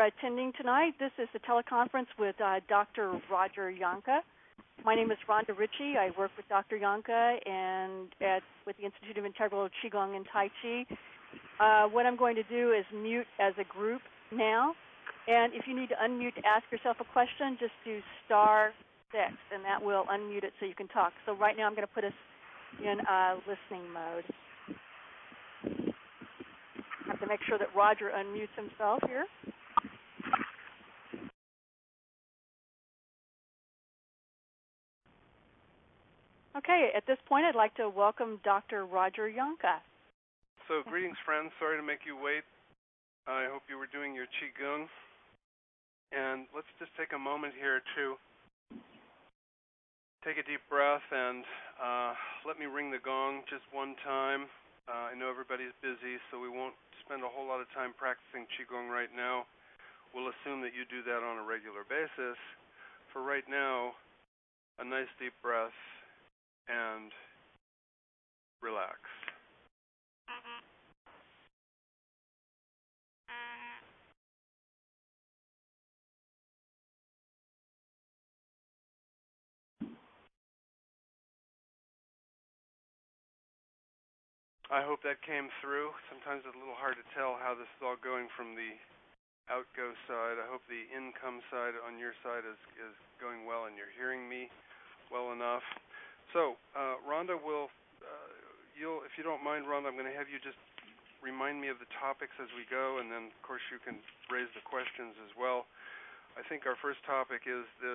attending tonight. This is the teleconference with Dr. Roger Yanka. My name is Rhonda Ritchie. I work with Dr. Yanka and with the Institute of Integral Qigong and Tai Chi. What I'm going to do is mute as a group now. And if you need to unmute to ask yourself a question, just do *6, and that will unmute it so you can talk. So right now I'm going to put us in listening mode. I have to make sure that Roger unmutes himself here. Okay, at this point I'd like to welcome Dr. Roger Yanka. So greetings, friends. Sorry to make you wait. I hope you were doing your Qigong. And let's just take a moment here to take a deep breath and let me ring the gong just one time. I know everybody's busy, so we won't spend a whole lot of time practicing Qigong right now. We'll assume that you do that on a regular basis. For right now, a nice deep breath and relax. I hope that came through. Sometimes it's a little hard to tell how this is all going from the outgo side. I hope the income side on your side is going well and you're hearing me well enough. So, Rhonda will, if you don't mind, Rhonda, I'm going to have you just remind me of the topics as we go, and then, of course, you can raise the questions as well. I think our first topic is this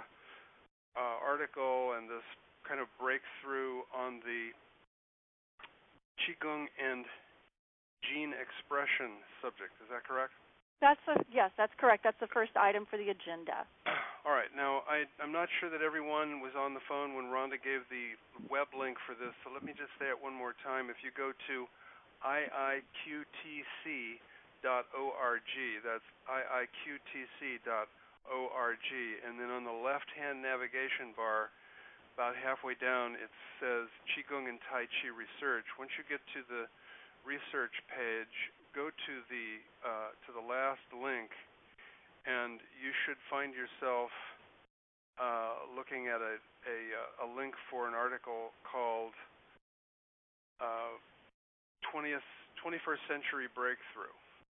article and this kind of breakthrough on the Qigong and gene expression subject. Is that correct? Yes, that's correct. That's the first item for the agenda. All right. Now, I'm not sure that everyone was on the phone when Rhonda gave the web link for this, so let me just say it one more time. If you go to iiqtc.org, that's iiqtc.org, and then on the left-hand navigation bar, about halfway down, it says Qigong and Tai Chi Research. Once you get to the research page, go to the last link, and you should find yourself looking at a link for an article called 21st Century Breakthrough.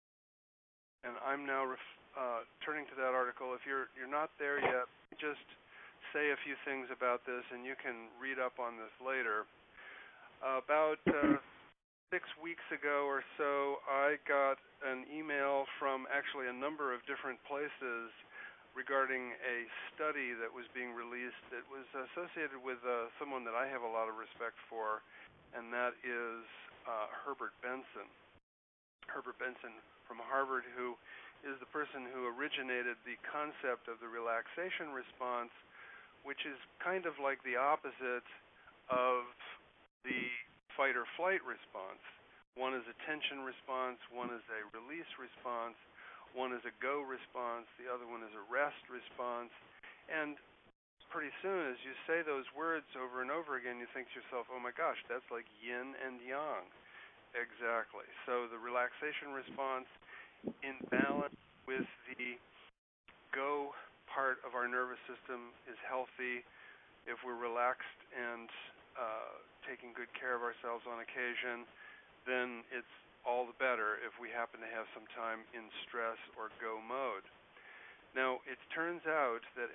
And I'm now turning to that article. If you're not there yet, just say a few things about this, and you can read up on this later. About 6 weeks ago or so, I got an email from actually a number of different places regarding a study that was being released that was associated with someone that I have a lot of respect for, and that is Herbert Benson. Herbert Benson from Harvard, who is the person who originated the concept of the relaxation response, which is kind of like the opposite of the fight or flight response. One is a tension response, one is a release response, one is a go response, the other one is a rest response. And pretty soon, as you say those words over and over again, you think to yourself, oh my gosh, that's like yin and yang. Exactly. So the relaxation response in balance with the go part of our nervous system is healthy. If we're relaxed and taking good care of ourselves on occasion, then it's all the better if we happen to have some time in stress or go mode. Now, it turns out that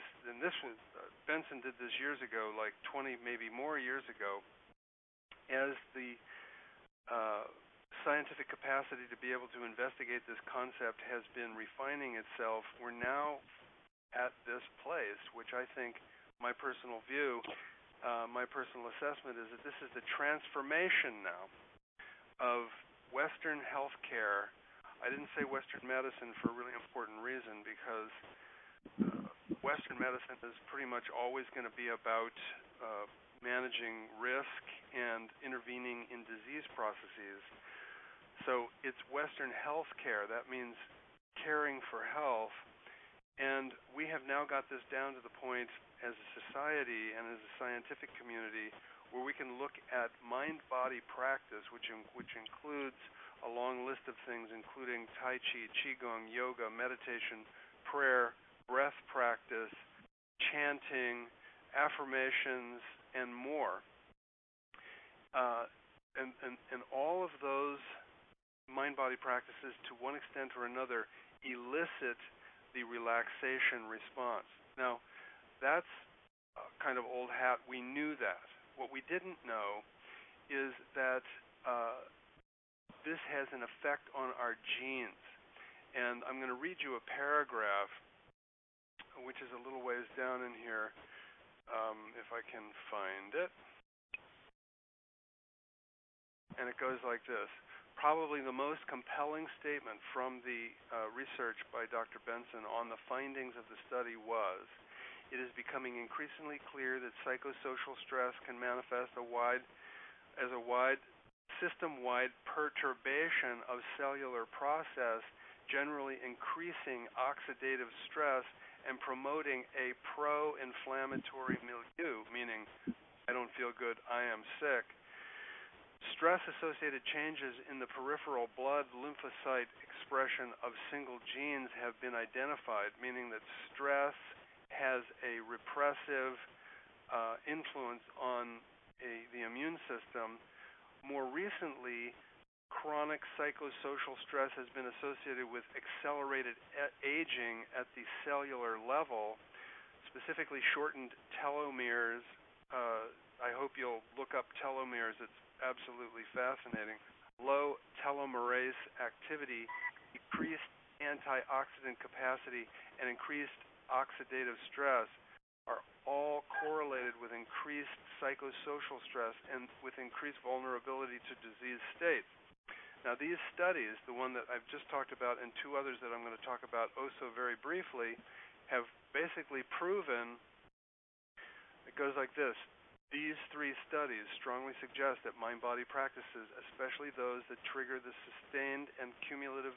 Benson did this years ago, like 20, maybe more years ago, as the scientific capacity to be able to investigate this concept has been refining itself. We're now at this place, which I think, my personal view, my personal assessment is that this is the transformation now of Western healthcare. I didn't say Western medicine for a really important reason, because Western medicine is pretty much always going to be about managing risk and intervening in disease processes. So it's Western healthcare. That means caring for health. And we have now got this down to the point as a society and as a scientific community where we can look at mind-body practice, which includes a long list of things, including Tai Chi, Qigong, yoga, meditation, prayer, breath practice, chanting, affirmations, and more. And all of those mind-body practices, to one extent or another, elicit the relaxation response. Now, that's kind of old hat. We knew that. What we didn't know is that this has an effect on our genes. And I'm going to read you a paragraph, which is a little ways down in here, if I can find it. And it goes like this. Probably the most compelling statement from the research by Dr. Benson on the findings of the study was, it is becoming increasingly clear that psychosocial stress can manifest as a wide system-wide perturbation of cellular process, generally increasing oxidative stress and promoting a pro-inflammatory milieu, meaning I don't feel good, I am sick. Stress-associated changes in the peripheral blood lymphocyte expression of single genes have been identified, meaning that stress has a repressive influence on the immune system. More recently, chronic psychosocial stress has been associated with accelerated aging at the cellular level, specifically shortened telomeres. I hope you'll look up telomeres. It's absolutely fascinating. Low telomerase activity, decreased antioxidant capacity, and increased oxidative stress are all correlated with increased psychosocial stress and with increased vulnerability to disease states. Now, these studies, the one that I've just talked about and two others that I'm going to talk about also very briefly, have basically proven, it goes like this. These three studies strongly suggest that mind-body practices, especially those that trigger the sustained and cumulative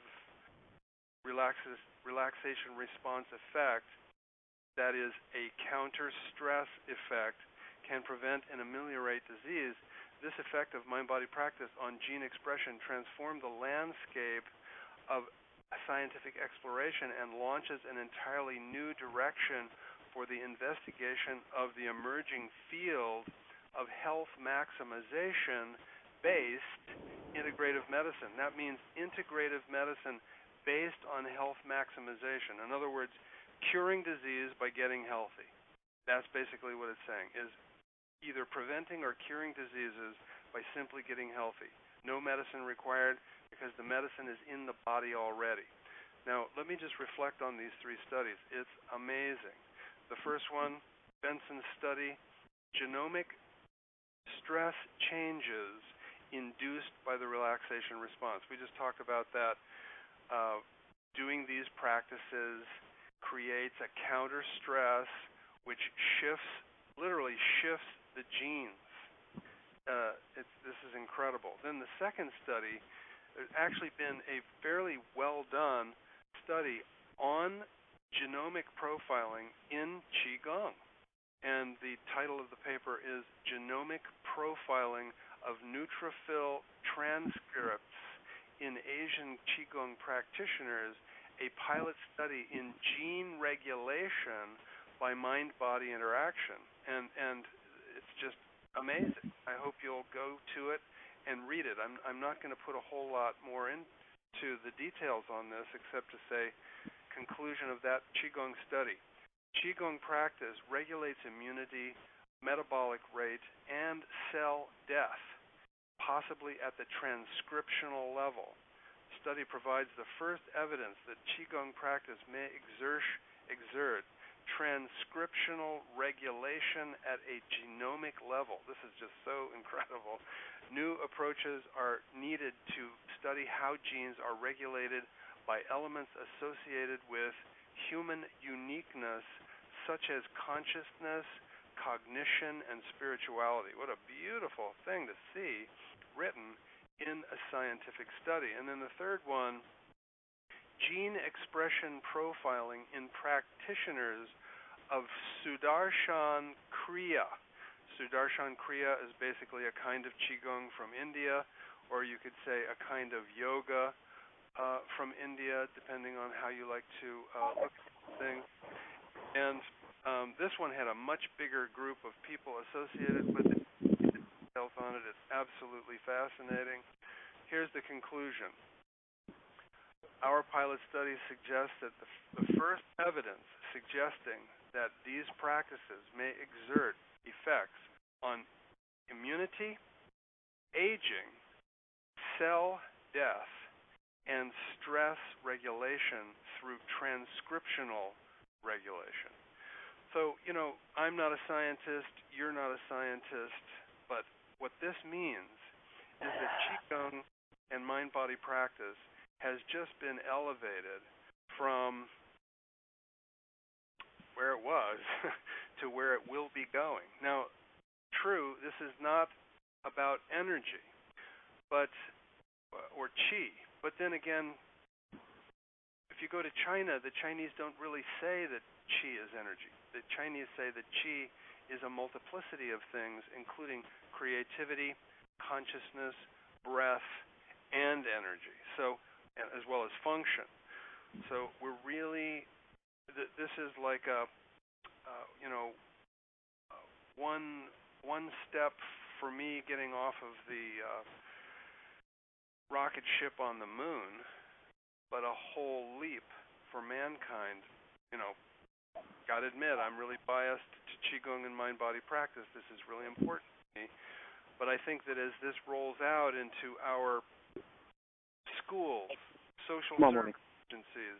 relaxation response effect, that is a counter-stress effect, can prevent and ameliorate disease. This effect of mind-body practice on gene expression transforms the landscape of scientific exploration and launches an entirely new direction for the investigation of the emerging field of health maximization-based integrative medicine. That means integrative medicine based on health maximization. In other words, curing disease by getting healthy. That's basically what it's saying, is either preventing or curing diseases by simply getting healthy. No medicine required because the medicine is in the body already. Now, let me just reflect on these three studies. It's amazing. The first one, Benson's study, genomic stress changes induced by the relaxation response. We just talked about that. Doing these practices creates a counter stress which literally shifts the genes. This is incredible. Then the second study, there's actually been a fairly well done study on genomic profiling in Qigong. And the title of the paper is Genomic Profiling of Neutrophil Transcripts in Asian Qigong Practitioners, a pilot study in gene regulation by mind-body interaction. And it's just amazing. I hope you'll go to it and read it. I'm not going to put a whole lot more into the details on this except to say, conclusion of that Qigong study. Qigong practice regulates immunity, metabolic rate, and cell death, possibly at the transcriptional level. The study provides the first evidence that Qigong practice may exert transcriptional regulation at a genomic level. This is just so incredible. New approaches are needed to study how genes are regulated by elements associated with human uniqueness, such as consciousness, cognition, and spirituality. What a beautiful thing to see written in a scientific study. And then the third one, gene expression profiling in practitioners of Sudarshan Kriya. Sudarshan Kriya is basically a kind of Qigong from India, or you could say a kind of yoga from India, depending on how you like to look at things. And this one had a much bigger group of people associated with it. The details on it is absolutely fascinating. Here's the conclusion. Our pilot study suggests that the first evidence suggesting that these practices may exert effects on immunity, aging, cell death, and stress regulation through transcriptional regulation. So, I'm not a scientist, you're not a scientist, but what this means is that Qigong and mind-body practice has just been elevated from where it was to where it will be going. Now, true, this is not about energy, or qi. But then again, if you go to China, the Chinese don't really say that qi is energy. The Chinese say that qi is a multiplicity of things, including creativity, consciousness, breath, and energy. So, as well as function. So we're really, this is like one step for me getting off of the rocket ship on the moon, but a whole leap for mankind. Gotta admit, I'm really biased to Qigong and mind-body practice. This is really important to me. But I think that as this rolls out into our schools, social service agencies,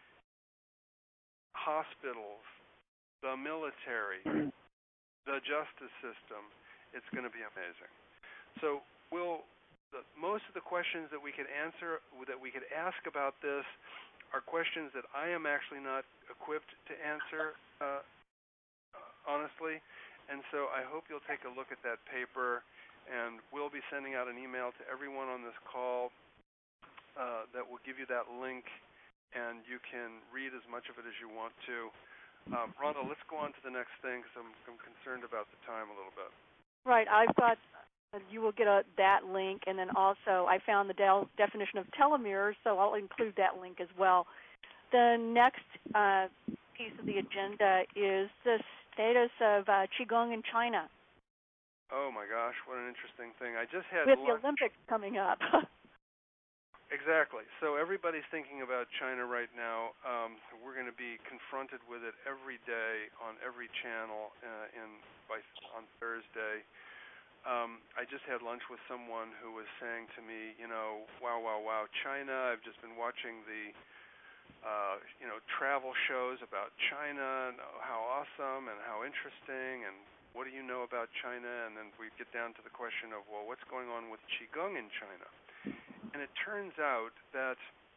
hospitals, the military, the justice system, it's going to be amazing. So most of the questions that we could answer, that we could ask about this, are questions that I am actually not equipped to answer, honestly. And so I hope you'll take a look at that paper, and we'll be sending out an email to everyone on this call that will give you that link, and you can read as much of it as you want to. Rhonda, let's go on to the next thing, because I'm concerned about the time a little bit. Right. I've got, you will get that link, and then also I found the definition of telomeres, so I'll include that link as well. The next piece of the agenda is the status of Qigong in China. Oh, my gosh, what an interesting thing. I just had with the Olympics coming up. Exactly. So everybody's thinking about China right now. We're going to be confronted with it every day on every channel on Thursday. I just had lunch with someone who was saying to me, wow, China. I've just been watching the travel shows about China, and how awesome and how interesting, and what do you know about China? And then we get down to the question of, well, what's going on with Qigong in China? And it turns out that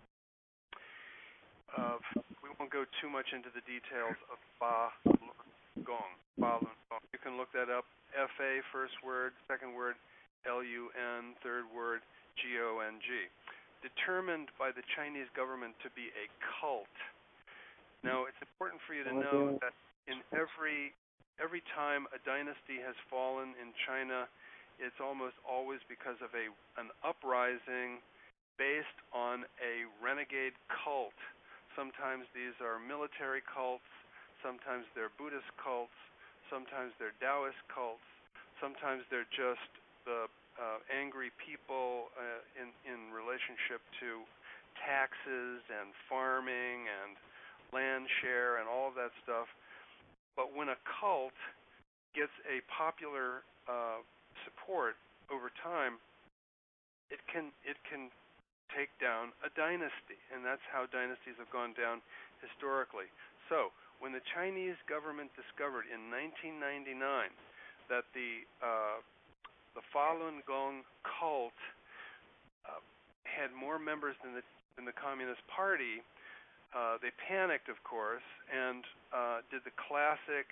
we won't go too much into the details of Falun Gong. You can look that up. F-A, first word, second word, L-U-N, third word, G-O-N-G. Determined by the Chinese government to be a cult. Now, it's important for you to know that in every time a dynasty has fallen in China, it's almost always because of an uprising based on a renegade cult. Sometimes these are military cults, sometimes they're Buddhist cults, sometimes they're Taoist cults, sometimes they're just the angry people in relationship to taxes and farming and land share and all of that stuff. But when a cult gets a popular support over time, it can take down a dynasty, and that's how dynasties have gone down historically. So when the Chinese government discovered in 1999 that the Falun Gong cult had more members than the Communist Party, they panicked, of course, and did the classic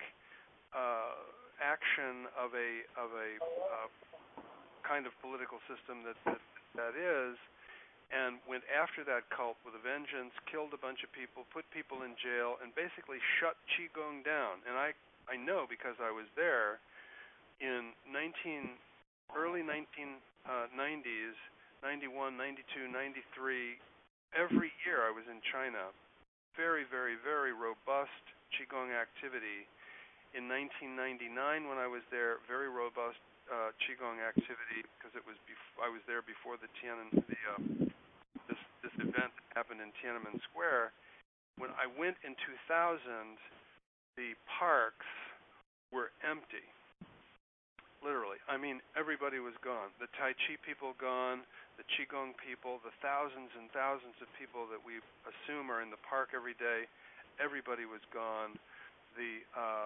action of a kind of political system that is, and went after that cult with a vengeance, killed a bunch of people, put people in jail, and basically shut Qigong down. And I know, because I was there in early 1990s. 91, 92, 93, every year I was in China. Very, very, very robust Qigong activity. In 1999, when I was there, very robust Qigong activity because I was there before the this event happened in Tiananmen Square. When I went in 2000, the parks were empty. Literally. I mean, everybody was gone. The Tai Chi people gone, the Qigong people, the thousands and thousands of people that we assume are in the park every day, everybody was gone. The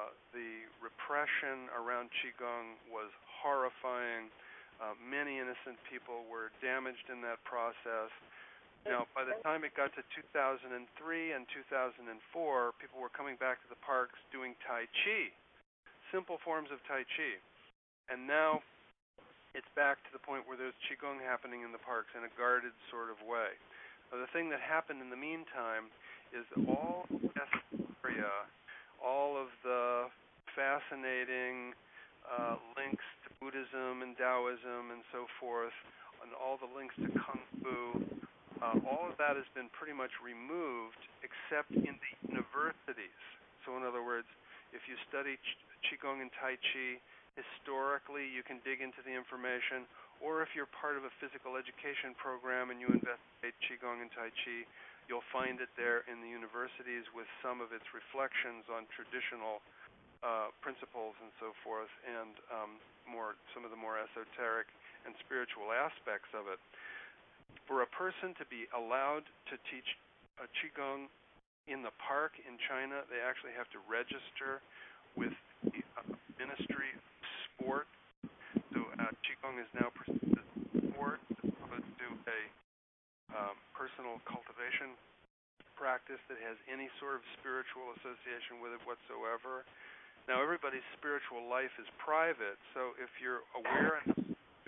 repression around Qigong was horrifying. Many innocent people were damaged in that process. Now, by the time it got to 2003 and 2004, people were coming back to the parks doing Tai Chi, simple forms of Tai Chi. And now it's back to the point where there's Qigong happening in the parks in a guarded sort of way. Now, the thing that happened in the meantime is that all this area, all of the fascinating links to Buddhism and Taoism and so forth, and all the links to Kung Fu, all of that has been pretty much removed except in the universities. So in other words, if you study Qigong and Tai Chi, historically you can dig into the information, or if you're part of a physical education program and you investigate Qigong and Tai Chi, you'll find it there in the universities with some of its reflections on traditional principles and so forth, and some of the more esoteric and spiritual aspects of it. For a person to be allowed to teach Qigong in the park in China, they actually have to register with the Ministry of Sport. So Qigong is now perceived as sport as opposed to a personal cultivation practice that has any sort of spiritual association with it whatsoever. Now, everybody's spiritual life is private, so if you're aware enough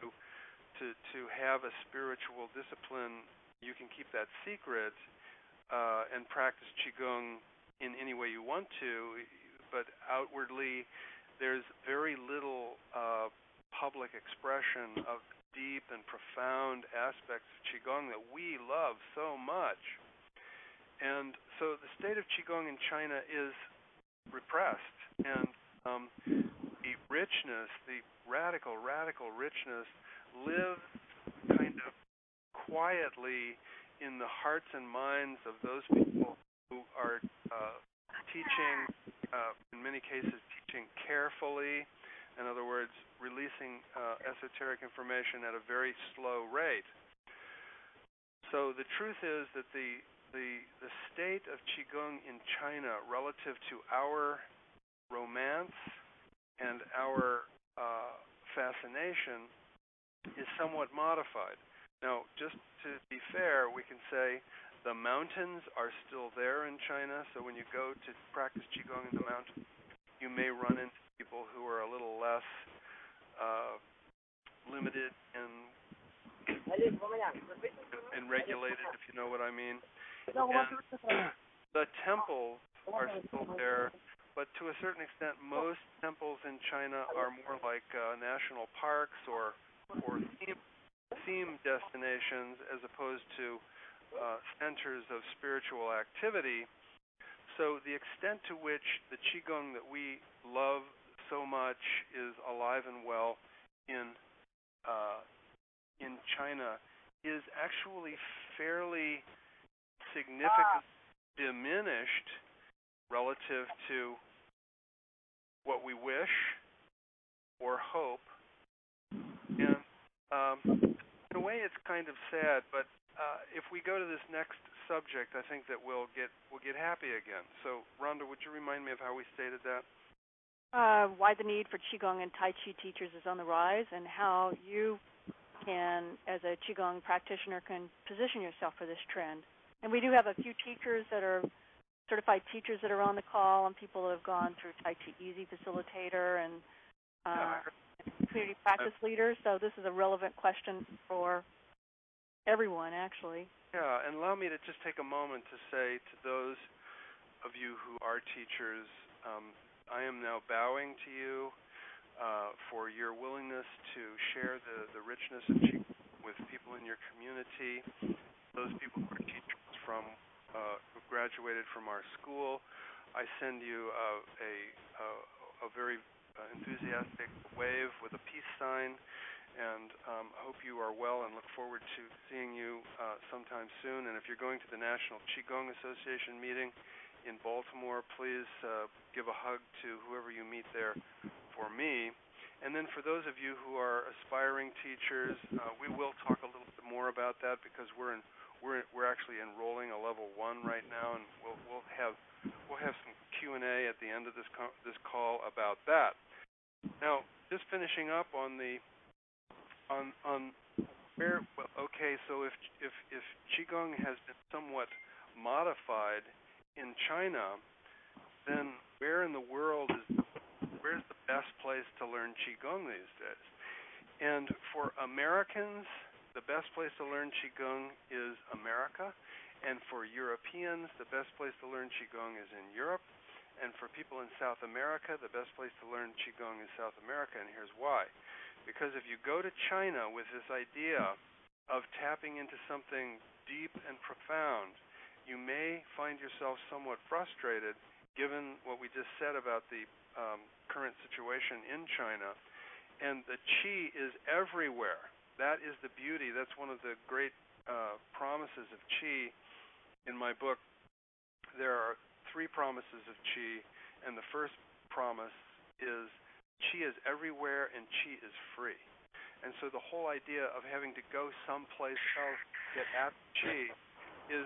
to have a spiritual discipline, you can keep that secret and practice Qigong in any way you want to, but outwardly there's very little public expression of deep and profound aspects of Qigong that we love so much. And so the state of Qigong in China is repressed, and the richness, the radical richness, lives kind of quietly in the hearts and minds of those people who are teaching, in many cases teaching carefully, in other words, releasing esoteric information at a very slow rate. So the truth is that the state of Qigong in China relative to our romance and our fascination is somewhat modified. Now, just to be fair, we can say the mountains are still there in China, so when you go to practice Qigong in the mountains, you may run into people who are a little less limited and regulated, if you know what I mean. And the temples are still there, but to a certain extent, most temples in China are more like national parks or theme destinations as opposed to centers of spiritual activity. So the extent to which the Qigong that we love so much is alive and well in China is actually fairly significantly diminished relative to what we wish or hope. And in a way, it's kind of sad, but if we go to this next subject, I think that we'll get happy again. So, Rhonda, would you remind me of how we stated that? Why the need for Qigong and Tai Chi teachers is on the rise, and how you can, as a Qigong practitioner, can position yourself for this trend. And we do have a few teachers that are certified teachers that are on the call, and people that have gone through Tai Chi Easy Facilitator and community practice leaders. So this is a relevant question for everyone, actually. Yeah, and allow me to just take a moment to say to those of you who are teachers, I am now bowing to you for your willingness to share the richness of Qigong with people in your community, those people who are teachers who graduated from our school. I send you a very enthusiastic wave with a peace sign, and hope you are well and look forward to seeing you sometime soon. And if you're going to the National Qigong Association meeting in Baltimore, please give a hug to whoever you meet there for me. And then for those of you who are aspiring teachers, we will talk a little bit more about that, because we're actually enrolling a level 1 right now, and we'll have some Q&A at the end of this call about that. Now, just finishing up on where. Well, okay, so if Qigong has been somewhat modified in China, then where's the best place to learn Qigong these days? And for Americans, the best place to learn Qigong is America, and for Europeans, the best place to learn Qigong is in Europe, and for people in South America, the best place to learn Qigong is South America, and here's why. Because if you go to China with this idea of tapping into something deep and profound, you may find yourself somewhat frustrated, given what we just said about the current situation in China, and the Qi is everywhere. That is the beauty. That's one of the great promises of Qi in my book. There are 3 promises of Qi, and the first promise is Qi is everywhere and Qi is free. And so the whole idea of having to go someplace else to get at Qi is,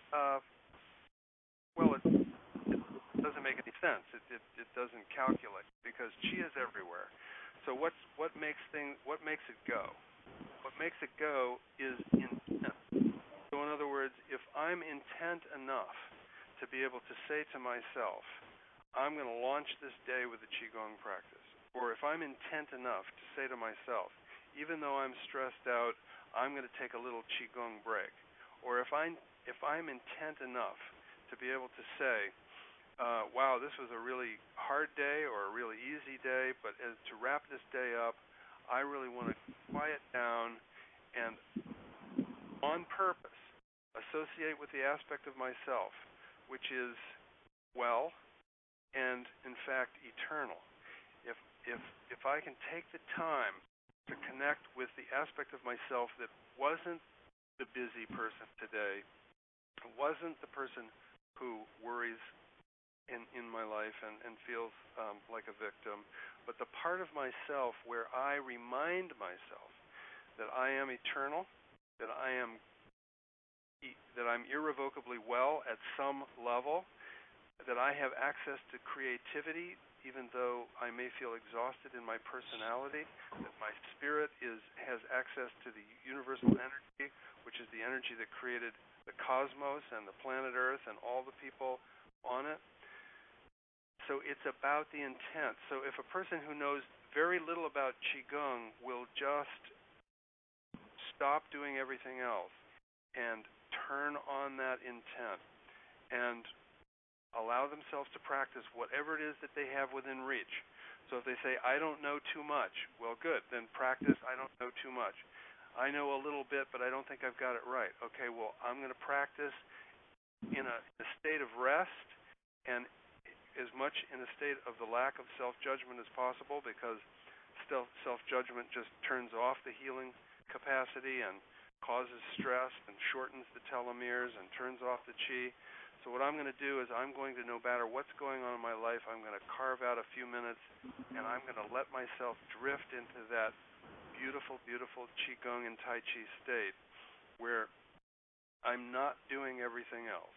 it doesn't make any sense. It doesn't calculate, because Qi is everywhere. So what makes it go? What makes it go is intent. So in other words, if I'm intent enough to be able to say to myself, I'm going to launch this day with a Qigong practice, or if I'm intent enough to say to myself, even though I'm stressed out, I'm going to take a little Qigong break, or if I'm intent enough to be able to say, wow, this was a really hard day or a really easy day, but to wrap this day up, I really want to quiet down and, on purpose, associate with the aspect of myself which is well and, in fact, eternal. If I can take the time to connect with the aspect of myself that wasn't the busy person today, wasn't the person who worries in my life and feels like a victim, but the part of myself where I remind myself that I am eternal, that I'm irrevocably well at some level, that I have access to creativity even though I may feel exhausted in my personality, that my spirit has access to the universal energy, which is the energy that created the cosmos and the planet Earth and all the people on it. So it's about the intent. So if a person who knows very little about Qigong will just stop doing everything else and turn on that intent and allow themselves to practice whatever it is that they have within reach. So if they say, I don't know too much, well, good, then practice I don't know too much. I know a little bit, but I don't think I've got it right. Okay, well, I'm going to practice in a state of rest and as much in a state of the lack of self-judgment as possible, because self-judgment just turns off the healing capacity and causes stress and shortens the telomeres and turns off the Qi. So what I'm going to do is I'm going to, no matter what's going on in my life, I'm going to carve out a few minutes and I'm going to let myself drift into that beautiful, beautiful Qigong and Tai Chi state where I'm not doing everything else.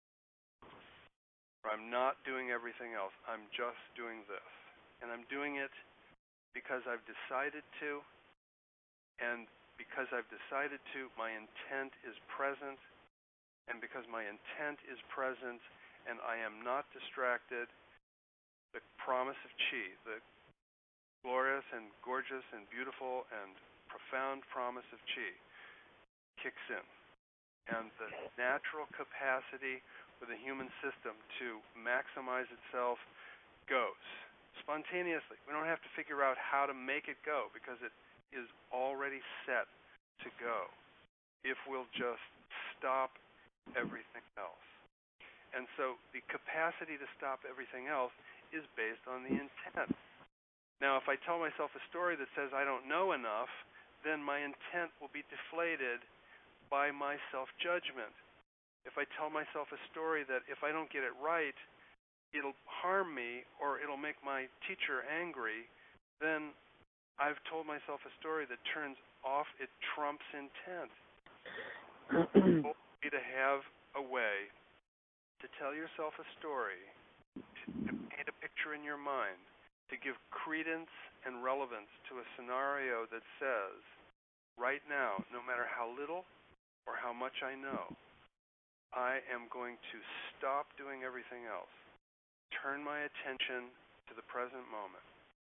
I'm not doing everything else. I'm just doing this. And I'm doing it because I've decided to, and because I've decided to, my intent is present, and because my intent is present and I am not distracted, the promise of Qi, the glorious and gorgeous and beautiful and profound promise of Qi, kicks in. And the natural capacity for the human system to maximize itself goes spontaneously. We don't have to figure out how to make it go because it is already set to go if we'll just stop everything else. And so the capacity to stop everything else is based on the intent. Now, if I tell myself a story that says I don't know enough, then my intent will be deflated by my self-judgment. If I tell myself a story that if I don't get it right, it'll harm me or it'll make my teacher angry, then I've told myself a story that turns off, it trumps intent. It will be to have a way to tell yourself a story, to paint a picture in your mind, to give credence and relevance to a scenario that says, right now, no matter how little or how much I know, I am going to stop doing everything else, turn my attention to the present moment,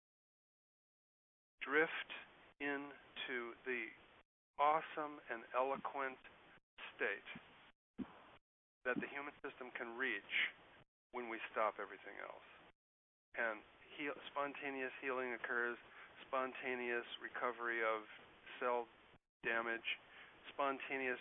drift into the awesome and eloquent state that the human system can reach when we stop everything else. And spontaneous healing occurs, spontaneous recovery of cell damage, spontaneous,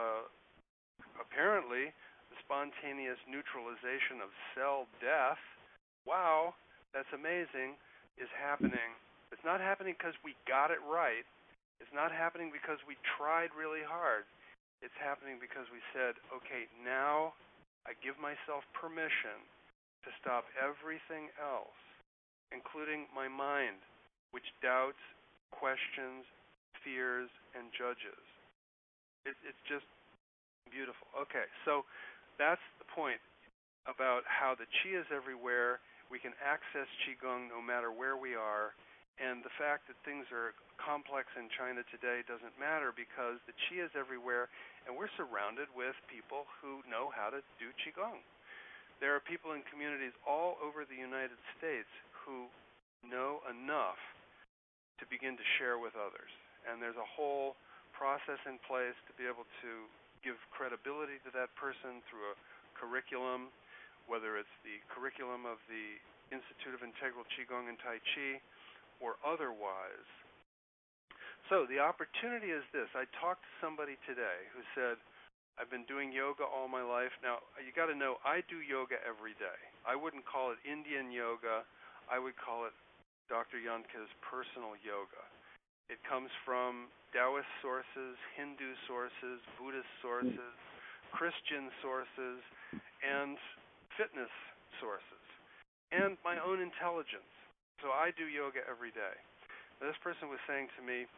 apparently, the spontaneous neutralization of cell death. Wow, that's amazing, is happening. It's not happening because we got it right. It's not happening because we tried really hard. It's happening because we said, okay, now I give myself permission to stop everything else, including my mind, which doubts, questions, fears, and judges. It's just beautiful. Okay, so that's the point about how the Qi is everywhere. We can access Qigong no matter where we are. And the fact that things are complex in China today doesn't matter because the Qi is everywhere, and we're surrounded with people who know how to do Qigong. There are people in communities all over the United States who know enough to begin to share with others. And there's a whole process in place to be able to give credibility to that person through a curriculum, whether it's the curriculum of the Institute of Integral Qigong and Tai Chi or otherwise. So the opportunity is this. I talked to somebody today who said, I've been doing yoga all my life. Now, you got to know, I do yoga every day. I wouldn't call it Indian yoga. I would call it Dr. Yanka's personal yoga. It comes from Taoist sources, Hindu sources, Buddhist sources, Christian sources, and fitness sources, and my own intelligence. So I do yoga every day. Now, this person was saying to me,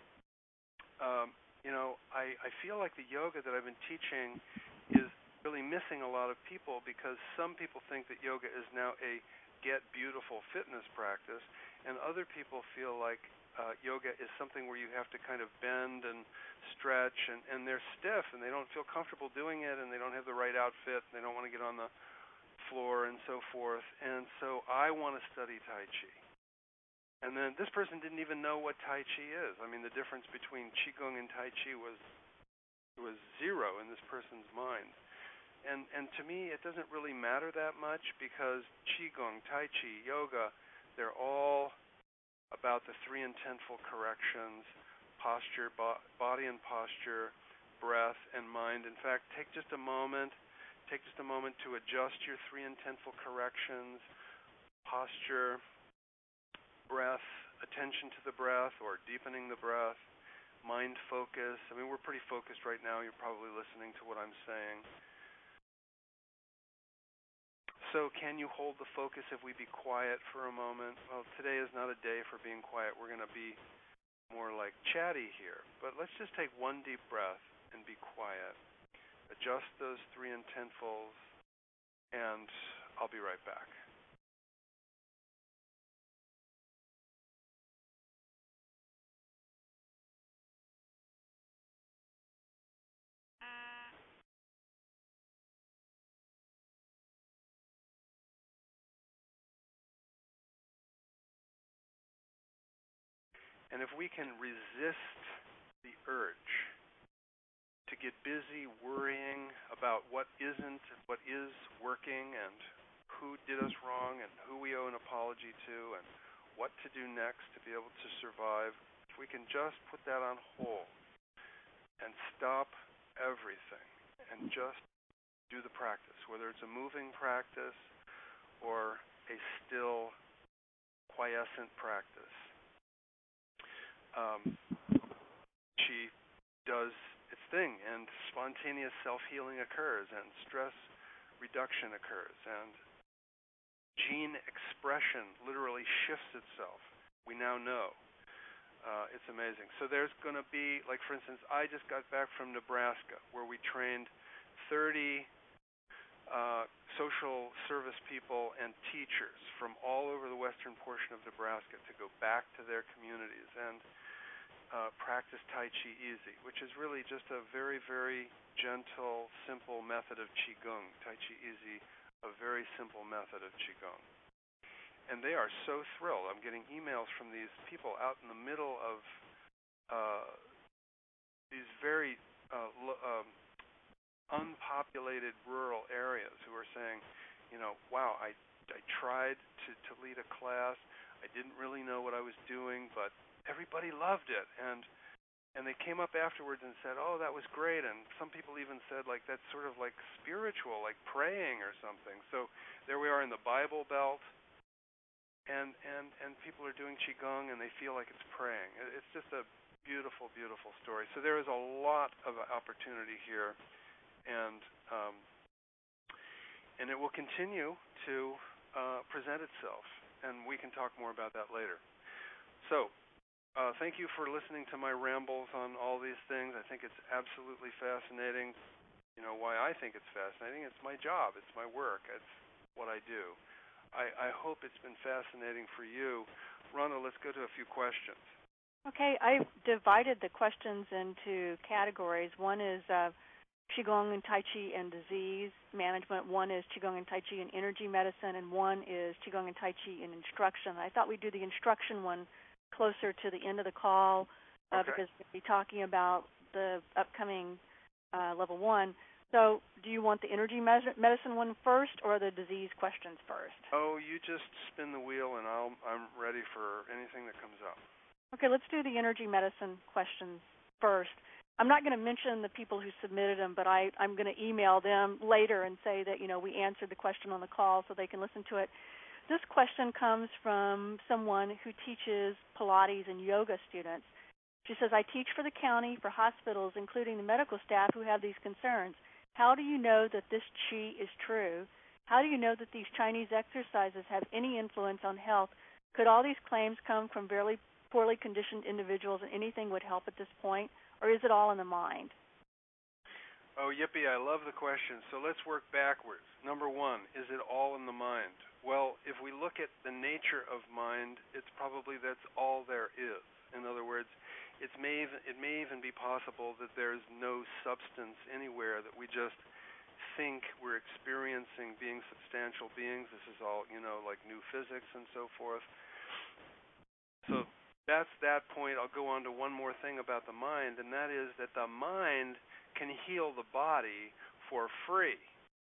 I feel like the yoga that I've been teaching is really missing a lot of people because some people think that yoga is now a get beautiful fitness practice, and other people feel like yoga is something where you have to kind of bend and stretch, and they're stiff, and they don't feel comfortable doing it, and they don't have the right outfit, and they don't want to get on the floor and so forth. And so I want to study Tai Chi. And then this person didn't even know what Tai Chi is. I mean, the difference between Qigong and Tai Chi was zero in this person's mind. And to me, it doesn't really matter that much because Qigong, Tai Chi, yoga, they're all about the 3 intentful corrections: posture, body and posture, breath, and mind. In fact, take just a moment to adjust your 3 intentful corrections: posture, breath, attention to the breath or deepening the breath, mind focus. I mean, we're pretty focused right now. You're probably listening to what I'm saying. So can you hold the focus if we be quiet for a moment? Well, today is not a day for being quiet. We're going to be more like chatty here. But let's just take one deep breath and be quiet. Adjust those 3 intentfuls, and I'll be right back. And if we can resist the urge to get busy worrying about what isn't and what is working and who did us wrong and who we owe an apology to and what to do next to be able to survive, if we can just put that on hold, and stop everything and just do the practice, whether it's a moving practice or a still, quiescent practice. Qi does its thing, and spontaneous self-healing occurs, and stress reduction occurs, and gene expression literally shifts itself. We now know. It's amazing. So there's going to be, like for instance, I just got back from Nebraska, where we trained 30 social service people and teachers from all over the western portion of Nebraska to go back to their communities and practice Tai Chi Easy, which is really just a very, very gentle, simple method of Qigong. Tai Chi Easy, a very simple method of Qigong. And they are so thrilled. I'm getting emails from these people out in the middle of these very unpopulated rural areas who are saying, wow, I tried to lead a class. I didn't really know what I was doing, but everybody loved it. And they came up afterwards and said, oh, that was great. And some people even said, like, that's sort of like spiritual, like praying or something. So there we are in the Bible Belt. And people are doing Qigong and they feel like it's praying. It's just a beautiful, beautiful story. So there is a lot of opportunity here, and it will continue to present itself, and we can talk more about that later. So thank you for listening to my rambles on all these things. I think it's absolutely fascinating. You know why I think it's fascinating? It's my job. It's my work. It's what I do. I hope it's been fascinating for you. Rhonda, let's go to a few questions. Okay, I've divided the questions into categories. One is Qigong and Tai Chi and disease management. One is Qigong and Tai Chi and energy medicine. And one is Qigong and Tai Chi and instruction. I thought we'd do the instruction one closer to the end of the call because we'll be talking about the upcoming level 1. So do you want the energy medicine one first or the disease questions first? Oh, you just spin the wheel, and I'm ready for anything that comes up. Okay, let's do the energy medicine questions first. I'm not going to mention the people who submitted them, but I'm going to email them later and say that, we answered the question on the call so they can listen to it. This question comes from someone who teaches Pilates and yoga students. She says, I teach for the county, for hospitals, including the medical staff who have these concerns. How do you know that this Qi is true? How do you know that these Chinese exercises have any influence on health? Could all these claims come from very poorly conditioned individuals and anything would help at this point? Or is it all in the mind? Oh, yippee, I love the question. So let's work backwards. Number one, is it all in the mind? Well, if we look at the nature of mind, it's probably that's all there is. In other words, it may even be possible that there's no substance anywhere, that we just think we're experiencing being substantial beings. This is all, like new physics and so forth. So that's that point. I'll go on to one more thing about the mind, and that is that the mind can heal the body for free.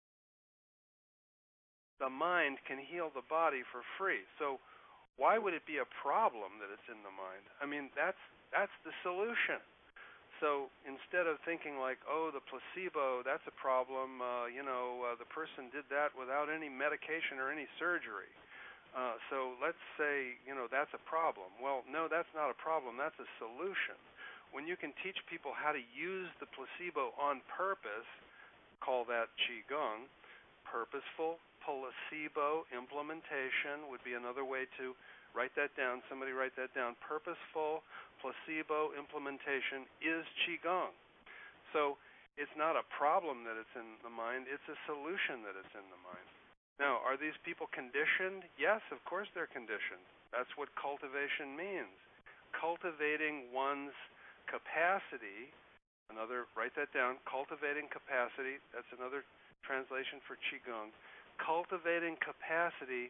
The mind can heal the body for free. So why would it be a problem that it's in the mind? I mean, that's the solution. So instead of thinking like, oh, the placebo, that's a problem, the person did that without any medication or any surgery. So let's say, that's a problem. Well, no, that's not a problem. That's a solution. When you can teach people how to use the placebo on purpose, call that Qigong. Purposeful placebo implementation would be another way to write that down. Somebody write that down. Purposeful placebo implementation is Qigong. So it's not a problem that it's in the mind. It's a solution that it's in the mind. Now, are these people conditioned? Yes, of course they're conditioned. That's what cultivation means. Cultivating one's capacity, write that down, cultivating capacity, that's another translation for Qigong. Cultivating capacity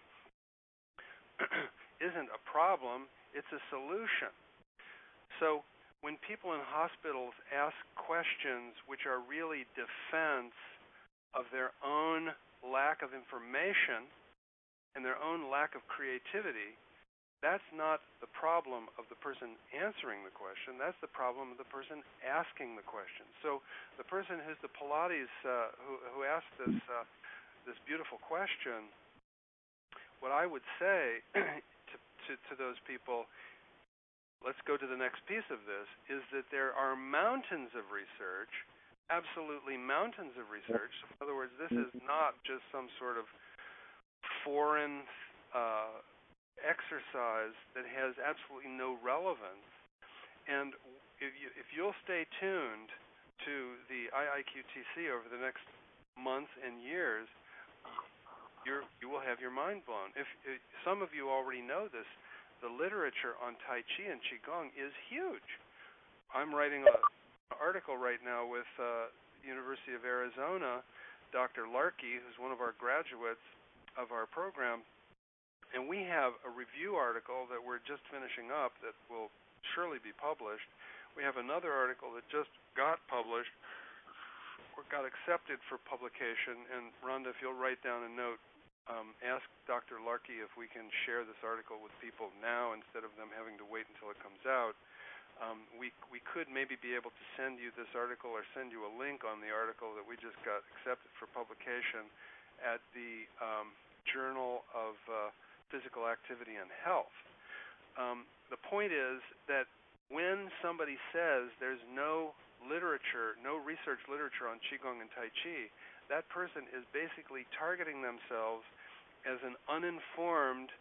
isn't a problem, it's a solution. So when people in hospitals ask questions which are really defense of their own lack of information and their own lack of creativity, that's not the problem of the person answering the question. That's the problem of the person asking the question. So the person who's the Pilates who asked this beautiful question, what I would say to those people, let's go to the next piece of this, is that there are mountains of research, absolutely mountains of research. So in other words, this is not just some sort of foreign exercise that has absolutely no relevance. And if you'll stay tuned to the IIQTC over the next months and years, you will have your mind blown. If some of you already know this, the literature on Tai Chi and Qigong is huge. I'm writing an article right now with University of Arizona, Dr. Larkey, who's one of our graduates of our program, and we have a review article that we're just finishing up that will surely be published. We have another article that just got published or got accepted for publication. And Rhonda, if you'll write down a note, ask Dr. Larkey if we can share this article with people now instead of them having to wait until it comes out. We could maybe be able to send you this article or send you a link on the article that we just got accepted for publication at the Journal of Physical Activity and Health. The point is that when somebody says there's no literature, no research literature on Qigong and Tai Chi, that person is basically targeting themselves as an uninformed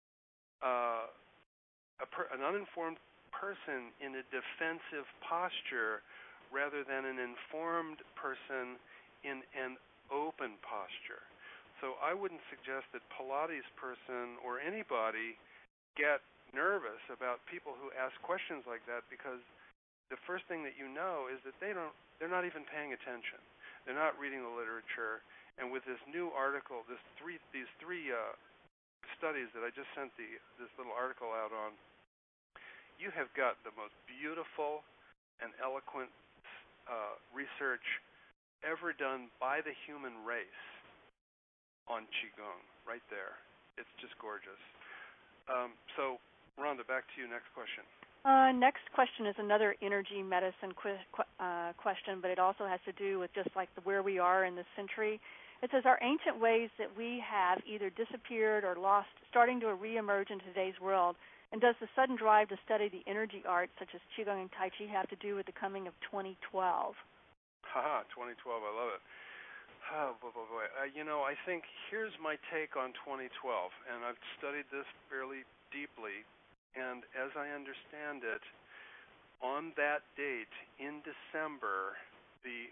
person in a defensive posture rather than an informed person in an open posture. So I wouldn't suggest that Pilates person or anybody get nervous about people who ask questions like that, because the first thing that you know is that they're not even paying attention. They're not reading the literature. And with this new article, these three studies that I just sent this little article out on, you have got the most beautiful and eloquent research ever done by the human race on Qigong, right there. It's just gorgeous. So, Rhonda, back to you. Next question. Next question is another energy medicine question, but it also has to do with just like where we are in this century. It says, are ancient ways that we have either disappeared or lost starting to reemerge in today's world? And does the sudden drive to study the energy arts such as Qigong and Tai Chi have to do with the coming of 2012? Haha, 2012, I love it. Oh, boy. I think here's my take on 2012, and I've studied this fairly deeply, and as I understand it, on that date in December, the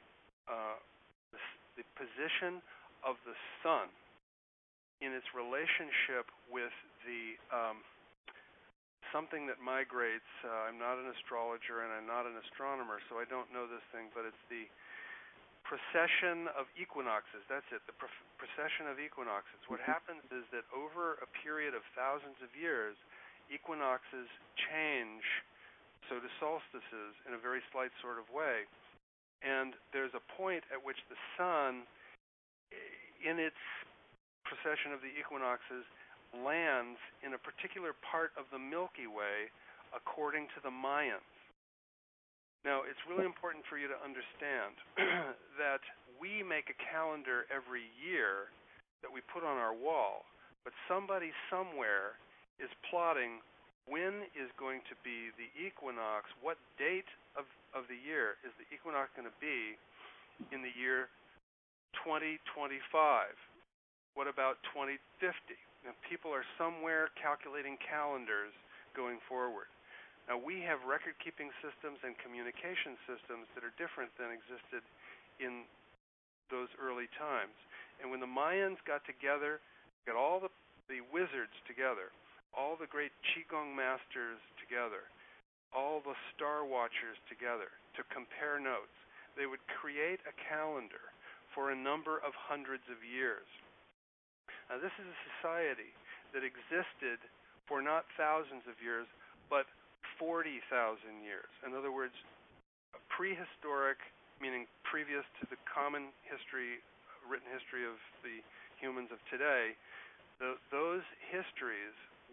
position of the sun in its relationship with the something that migrates. I'm not an astrologer and I'm not an astronomer, so I don't know this thing, but it's the precession of equinoxes. That's it, the precession of equinoxes. What happens is that over a period of thousands of years, equinoxes change, so do solstices in a very slight sort of way. And there's a point at which the sun, in its precession of the equinoxes, lands in a particular part of the Milky Way according to the Mayans. Now, it's really important for you to understand that we make a calendar every year that we put on our wall, but somebody somewhere is plotting when is going to be the equinox, what date of the year is the equinox going to be in the year 2025. What about 2050? Now, people are somewhere calculating calendars going forward. Now, we have record-keeping systems and communication systems that are different than existed in those early times. And when the Mayans got together, got all the wizards together, all the great Qigong masters together, all the star watchers together to compare notes, they would create a calendar for a number of hundreds of years. Now, this is a society that existed for not thousands of years, but 40,000 years. In other words, prehistoric, meaning previous to the common history, written history of the humans of today, those histories were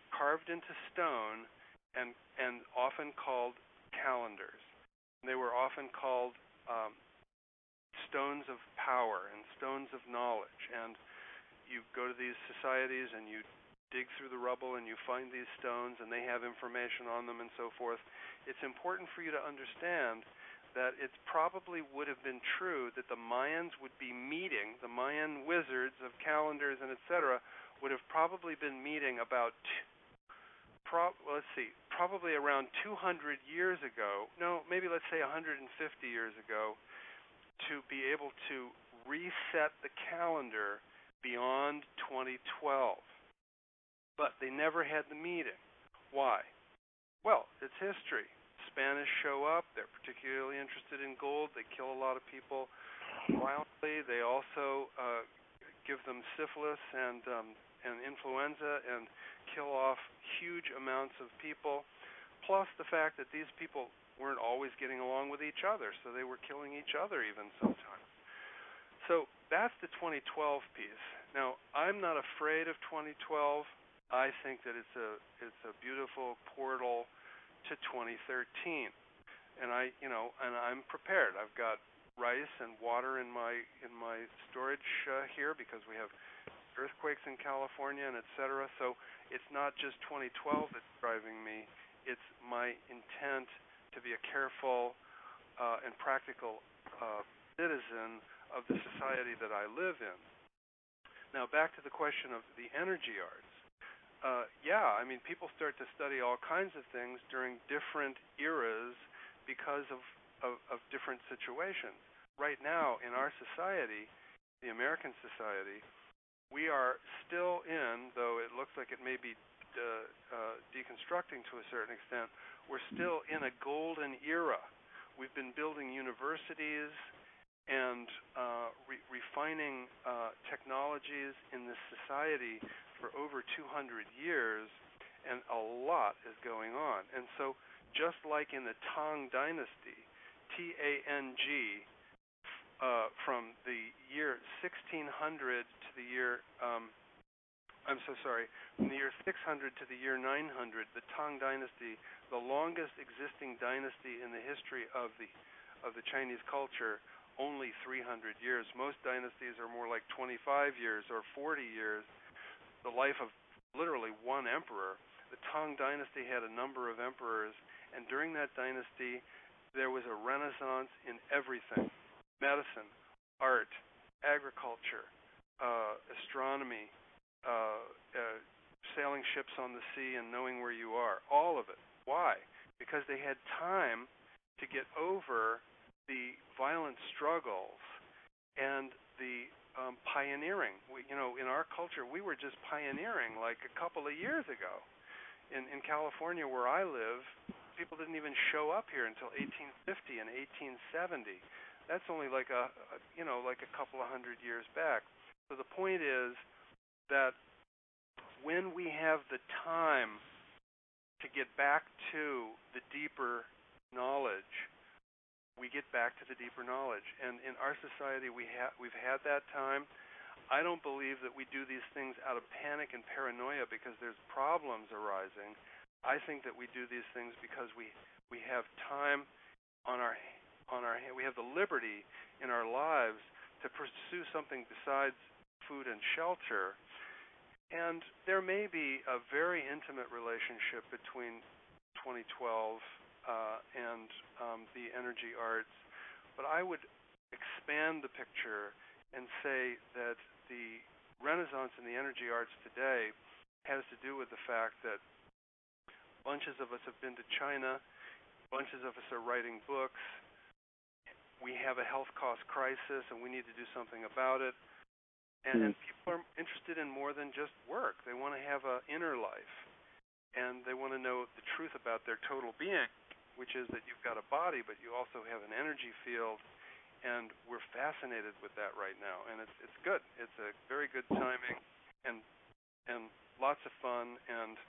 carved into stone and often called calendars. And they were often called stones of power and stones of knowledge. And you go to these societies and you dig through the rubble and you find these stones and they have information on them and so forth. It's important for you to understand that it probably would have been true that the Mayans would be meeting, the Mayan wizards of calendars and etc. would have probably been meeting about, probably around 200 years ago, no, maybe let's say 150 years ago, to be able to reset the calendar beyond 2012. But they never had the meeting. Why? Well, it's history. Spanish show up. They're particularly interested in gold. They kill a lot of people violently. They also give them syphilis and influenza and kill off huge amounts of people, plus the fact that these people weren't always getting along with each other, so they were killing each other even sometimes. So that's the 2012 piece. Now, I'm not afraid of 2012. I think that it's a beautiful portal to 2013, and I'm prepared. I've got rice and water in my storage here because we have earthquakes in California and etc. So it's not just 2012 that's driving me. It's my intent to be a careful and practical citizen of the society that I live in. Now back to the question of the energy arts. People start to study all kinds of things during different eras because of different situations. Right now, in our society, the American society, we are still in, though it looks like it may be deconstructing to a certain extent, we're still in a golden era. We've been building universities and refining technologies in this society for over 200 years, and a lot is going on. And so just like in the Tang Dynasty, T-A-N-G, from the year 1600 to the year, from the year 600 to the year 900, the Tang Dynasty, the longest existing dynasty in the history of the Chinese culture, only 300 years. Most dynasties are more like 25 years or 40 years, the life of literally one emperor. The Tang Dynasty had a number of emperors, and during that dynasty, there was a renaissance in everything: medicine, art, agriculture, astronomy, sailing ships on the sea and knowing where you are, all of it. Why? Because they had time to get over the violent struggles and the pioneering. In our culture, we were just pioneering like a couple of years ago. In California, where I live, people didn't even show up here until 1850 and 1870. That's only like a couple of hundred years back. So the point is that when we have the time to get back to the deeper knowledge, we get back to the deeper knowledge. And in our society, we've had that time. I don't believe that we do these things out of panic and paranoia because there's problems arising. I think that we do these things because we have time on our we have the liberty in our lives to pursue something besides food and shelter. And there may be a very intimate relationship between 2012 and the energy arts, but I would expand the picture and say that the renaissance in the energy arts today has to do with the fact that bunches of us have been to China, bunches of us are writing books, we have a health cost crisis and we need to do something about it, and people are interested in more than just work. They want to have an inner life, and they want to know the truth about their total being, which is that you've got a body, but you also have an energy field, and we're fascinated with that right now, and it's good. It's a very good timing, and lots of fun, and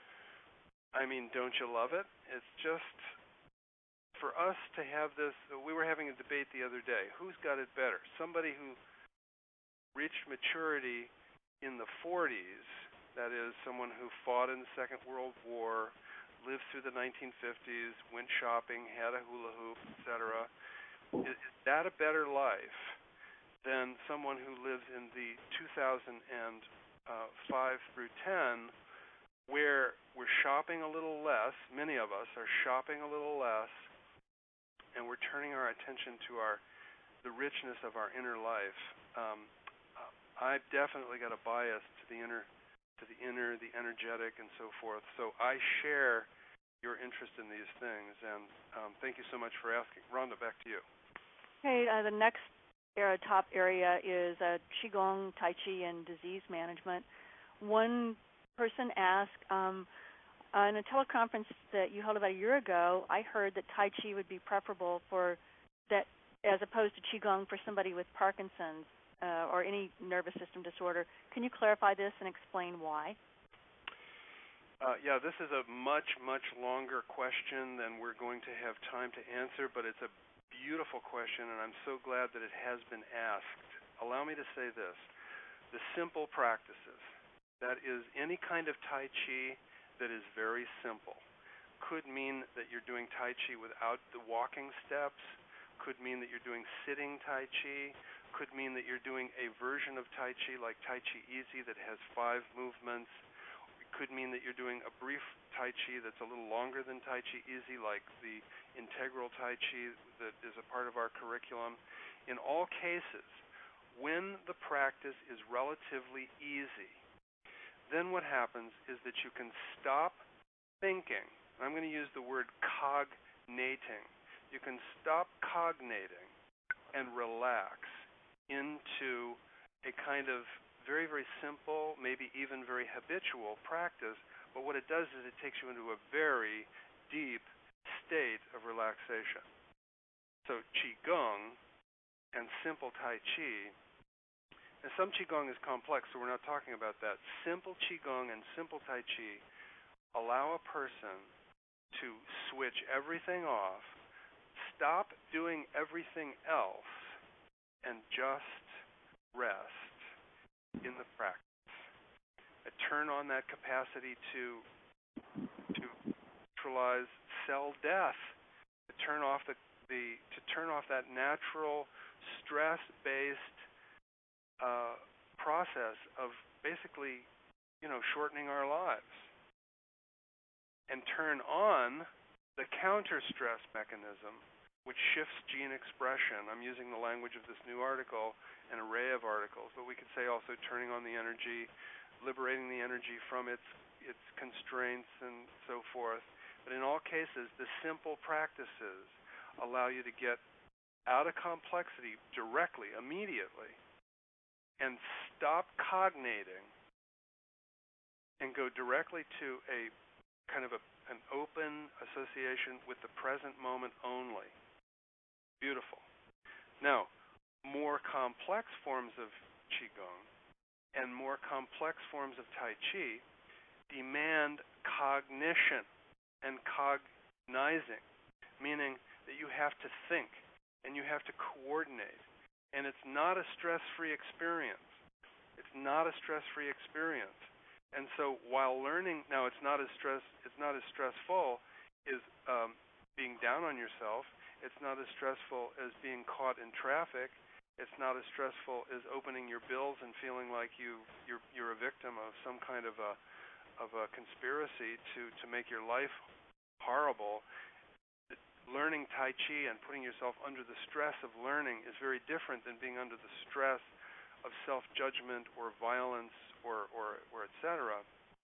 don't you love it? It's just, for us to have this, we were having a debate the other day. Who's got it better? Somebody who reached maturity in the 40s that is, someone who fought in the Second World War, lived through the 1950s, went shopping, had a hula hoop, etc., is that a better life than someone who lives in the 2005 through 10, where we're shopping a little less, many of us are shopping a little less, and we're turning our attention to the richness of our inner life. I've definitely got a bias to the inner, the energetic, and so forth. So I share your interest in these things, and thank you so much for asking. Rhonda, back to you. Okay, the next top area is Qigong, Tai Chi, and disease management. One person asked, in a teleconference that you held about a year ago, I heard that Tai Chi would be preferable for that as opposed to Qigong for somebody with Parkinson's or any nervous system disorder. Can you clarify this and explain why? Yeah, this is a much, much longer question than we're going to have time to answer, but it's a beautiful question, and I'm so glad that it has been asked. Allow me to say this. The simple practices, that is any kind of Tai Chi that is very simple, could mean that you're doing Tai Chi without the walking steps, could mean that you're doing sitting Tai Chi, could mean that you're doing a version of Tai Chi like Tai Chi Easy that has 5 movements. It could mean that you're doing a brief Tai Chi that's a little longer than Tai Chi Easy, like the integral Tai Chi that is a part of our curriculum. In all cases, when the practice is relatively easy, then what happens is that you can stop thinking. I'm going to use the word cognating. You can stop cognating and relax into a kind of very, very simple, maybe even very habitual practice, but what it does is it takes you into a very deep state of relaxation. So Qigong and simple Tai Chi, and some Qigong is complex, so we're not talking about that. Simple Qigong and simple Tai Chi allow a person to switch everything off, stop doing everything else, and just rest in the practice. Turn on that capacity to neutralize cell death, to turn off that natural stress-based process of basically, shortening our lives, and turn on the counter-stress mechanism, which shifts gene expression. I'm using the language of this new article, an array of articles, but we could say also turning on the energy, liberating the energy from its constraints and so forth. But in all cases, the simple practices allow you to get out of complexity directly, immediately, and stop cognating and go directly to a kind of an open association with the present moment only. Beautiful. Now, more complex forms of Qigong and more complex forms of Tai Chi demand cognition and cognizing, meaning that you have to think and you have to coordinate. And it's not a stress-free experience. It's not a stress-free experience. And so while learning, now it's not as stressful as being down on yourself. It's not as stressful as being caught in traffic. It's not as stressful as opening your bills and feeling like you're a victim of some kind of a conspiracy to make your life horrible. Learning Tai Chi and putting yourself under the stress of learning is very different than being under the stress of self-judgment or violence or etc.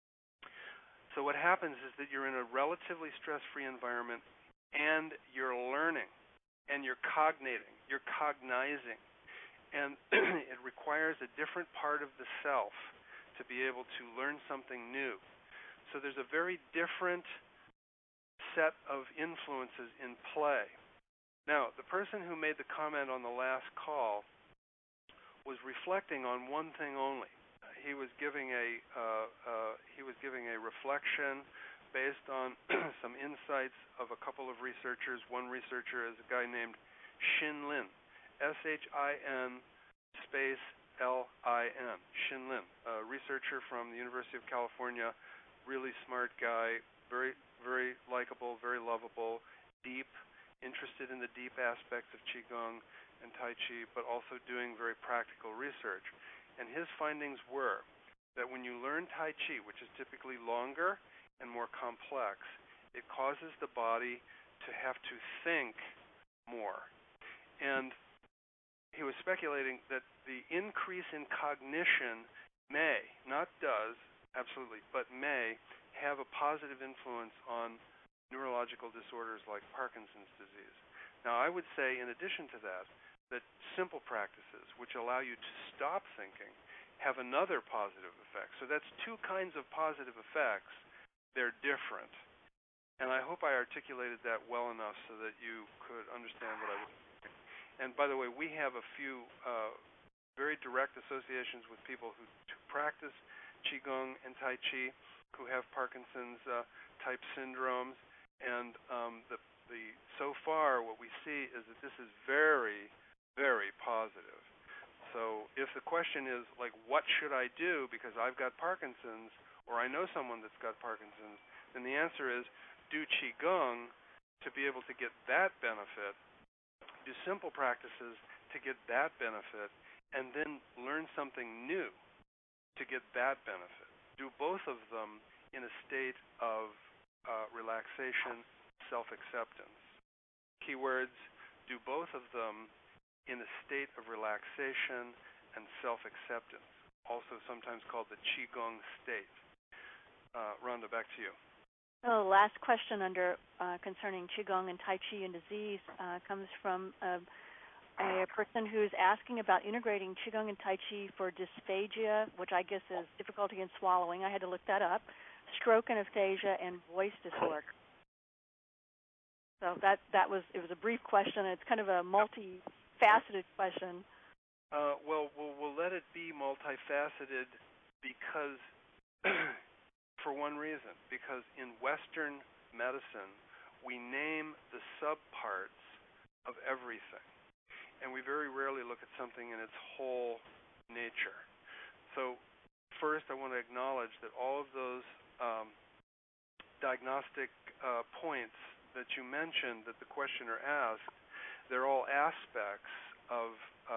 So what happens is that you're in a relatively stress-free environment and you're learning and you're cognating, you're cognizing. And it requires a different part of the self to be able to learn something new. So there's a very different set of influences in play. Now, the person who made the comment on the last call was reflecting on one thing only. He was giving a reflection based on some insights of a couple of researchers. One researcher is a guy named Shin Lin, S-H-I-N space Xin-Lin, Xin-Lin, a researcher from the University of California, really smart guy, very, very likable, very lovable, deep, interested in the deep aspects of Qigong and Tai Chi, but also doing very practical research. And his findings were that when you learn Tai Chi, which is typically longer and more complex, it causes the body to have to think more. And he was speculating that the increase in cognition may, not does, absolutely, but may have a positive influence on neurological disorders like Parkinson's disease. Now, I would say, in addition to that, that simple practices, which allow you to stop thinking, have another positive effect. So that's two kinds of positive effects. They're different. And I hope I articulated that well enough so that you could understand what I was saying. And by the way, we have a few very direct associations with people who practice Qigong and Tai Chi who have Parkinson's type syndromes. And so far what we see is that this is very, very positive. So if the question is, like, what should I do because I've got Parkinson's or I know someone that's got Parkinson's, then the answer is do Qigong to be able to get that benefit, do simple practices to get that benefit, and then learn something new to get that benefit. Do both of them in a state of relaxation, self-acceptance. Keywords, do both of them in a state of relaxation and self-acceptance, also sometimes called the Qigong state. Rhonda, back to you. The last question under concerning Qigong and Tai Chi and disease comes from a person who's asking about integrating Qigong and Tai Chi for dysphagia, which I guess is difficulty in swallowing. I had to look that up. Stroke and aphasia and voice disorder. So it was a brief question. It's kind of a multifaceted question. Well, we'll let it be multifaceted because for one reason, because in Western medicine, we name the subparts of everything, and we very rarely look at something in its whole nature. So first, I want to acknowledge that all of those diagnostic points that you mentioned that the questioner asked, they're all aspects of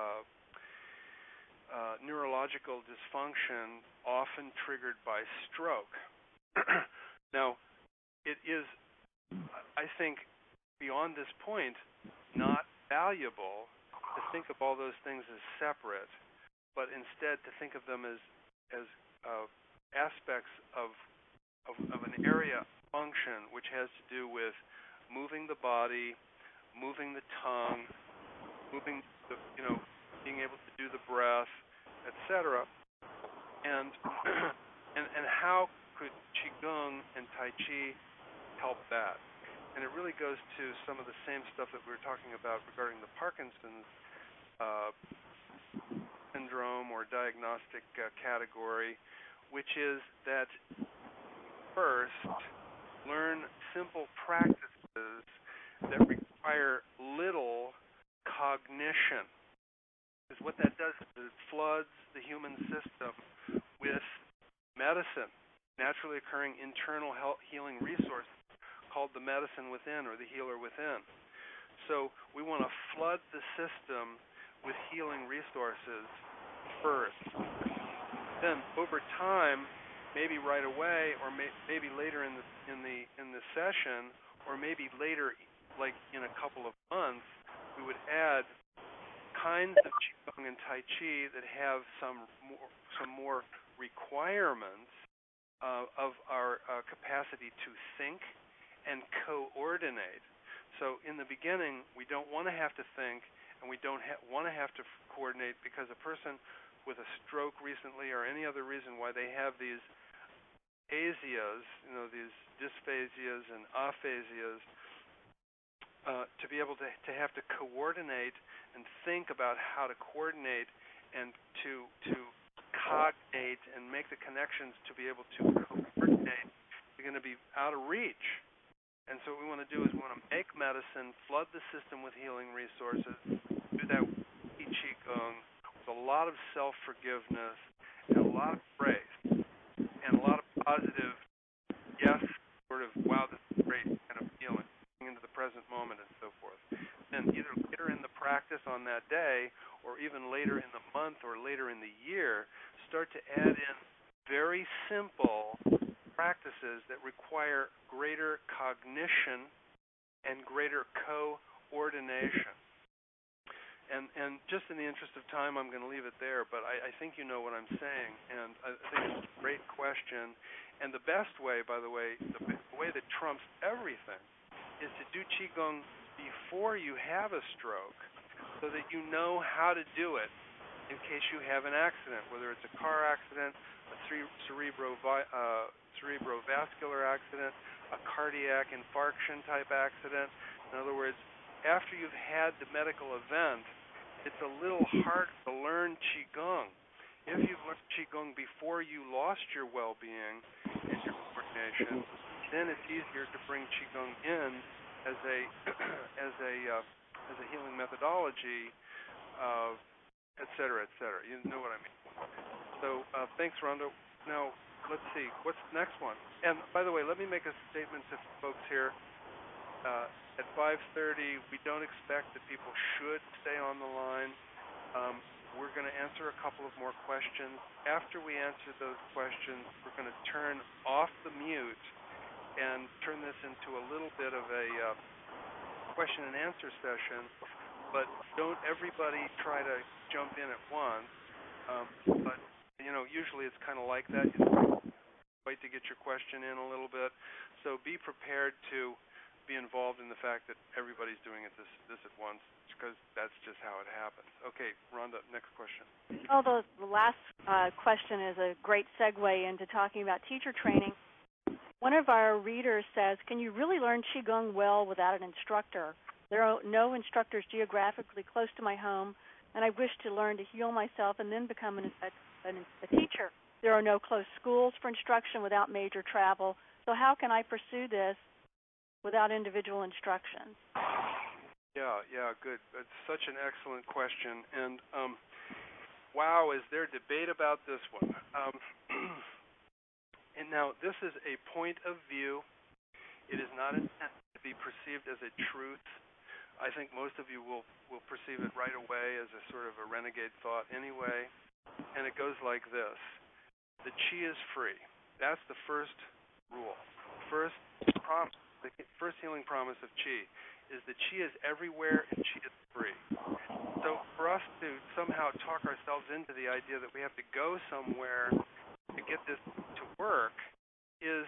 neurological dysfunction often triggered by stroke. Now, it is, I think, beyond this point, not valuable to think of all those things as separate, but instead to think of them as aspects of an area of function which has to do with moving the body, moving the tongue, moving the, being able to do the breath, etc. And how could Qigong and Tai Chi help that? And it really goes to some of the same stuff that we were talking about regarding the Parkinson's syndrome or diagnostic category, which is that first, learn simple practices that require little cognition. Because what that does is it floods the human system with medicine, naturally occurring internal healing resources called the medicine within or the healer within. So we want to flood the system with healing resources first. Then over time, maybe right away, or maybe later in the session, or maybe later, like in a couple of months, we would add kinds of Qigong and Tai Chi that have some more requirements of our capacity to think and coordinate. So in the beginning, we don't want to have to think, and we don't want to have to coordinate, because a person with a stroke recently or any other reason why they have these asias, these dysphasias and aphasias, to be able to have to coordinate and think about how to coordinate and to cognate and make the connections to be able to coordinate, you're going to be out of reach. And so what we want to do is we want to make medicine, flood the system with healing resources, do that with Qigong, with a lot of self-forgiveness and a lot of praise and a lot of positive, yes, sort of, wow, this is great kind of feeling into the present moment and so forth. Then either later in the practice on that day or even later in the month or later in the year, start to add in very simple practices that require greater cognition and greater coordination. And just in the interest of time, I'm going to leave it there, but I think you know what I'm saying, and I think it's a great question. And the best way, by the way, the way that trumps everything is to do Qigong before you have a stroke so that you know how to do it in case you have an accident, whether it's a car accident, a cerebrovascular accident, a cardiac infarction type accident. In other words, after you've had the medical event, it's a little hard to learn Qigong. If you've learned Qigong before you lost your well-being and your coordination, then it's easier to bring Qigong in as a healing methodology, et cetera, et cetera. You know what I mean. So thanks, Rhonda. Now, let's see. What's the next one? And by the way, let me make a statement to folks here. At 5:30, we don't expect that people should stay on the line. We're going to answer a couple of more questions. After we answer those questions, we're going to turn off the mute and turn this into a little bit of a question and answer session. But don't everybody try to jump in at once. But usually it's kind of like that. You wait to get your question in a little bit. So be prepared to be involved in the fact that everybody's doing it this at once, because that's just how it happens. Okay, Rhonda, next question. Oh, the last question is a great segue into talking about teacher training. One of our readers says, can you really learn Qigong well without an instructor? There are no instructors geographically close to my home, and I wish to learn to heal myself and then become a teacher. There are no close schools for instruction without major travel. So how can I pursue this without individual instructions? Yeah, good. It's such an excellent question. And, wow, is there debate about this one? And now, this is a point of view. It is not intended to be perceived as a truth. I think most of you will perceive it right away as a sort of a renegade thought anyway. And it goes like this. The Qi is free. That's the first rule. The first healing promise of Qi is that Qi is everywhere and Qi is free. So for us to somehow talk ourselves into the idea that we have to go somewhere to get this to work is,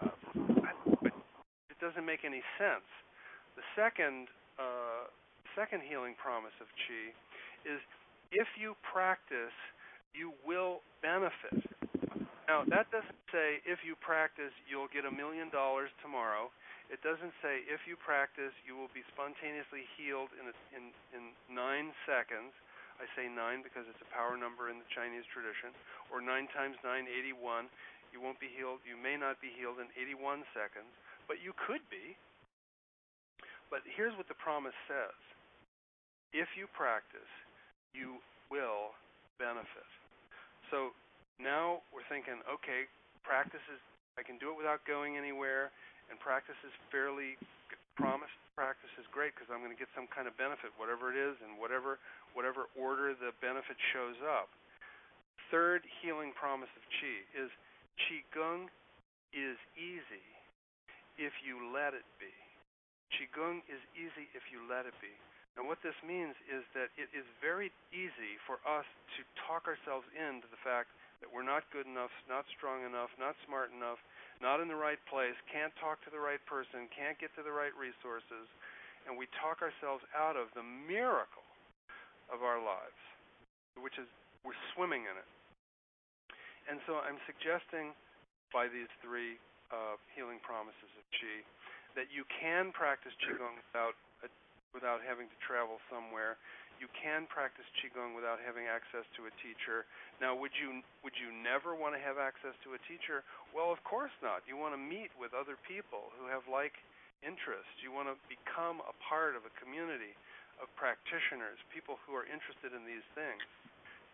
it doesn't make any sense. The second healing promise of Qi is if you practice, you will benefit. Now, that doesn't say if you practice, you'll get $1 million tomorrow. It doesn't say if you practice, you will be spontaneously healed in 9 seconds. I say 9 because it's a power number in the Chinese tradition. Or 9 times 9, 81. You won't be healed. You may not be healed in 81 seconds, but you could be. But here's what the promise says. If you practice, you will benefit. So now we're thinking, okay, practice is, I can do it without going anywhere, and practice is fairly, promise practice is great because I'm going to get some kind of benefit, whatever it is, and whatever order the benefit shows up. Third healing promise of Qi is Qigong is easy if you let it be. Qigong is easy if you let it be. And what this means is that it is very easy for us to talk ourselves into the fact that we're not good enough, not strong enough, not smart enough, not in the right place, can't talk to the right person, can't get to the right resources, and we talk ourselves out of the miracle of our lives, which is we're swimming in it. And so I'm suggesting by these three healing promises of Qi that you can practice Qigong without having to travel somewhere. You can practice Qigong without having access to a teacher. Now, would you never want to have access to a teacher? Well, of course not. You want to meet with other people who have like interests. You want to become a part of a community of practitioners, people who are interested in these things.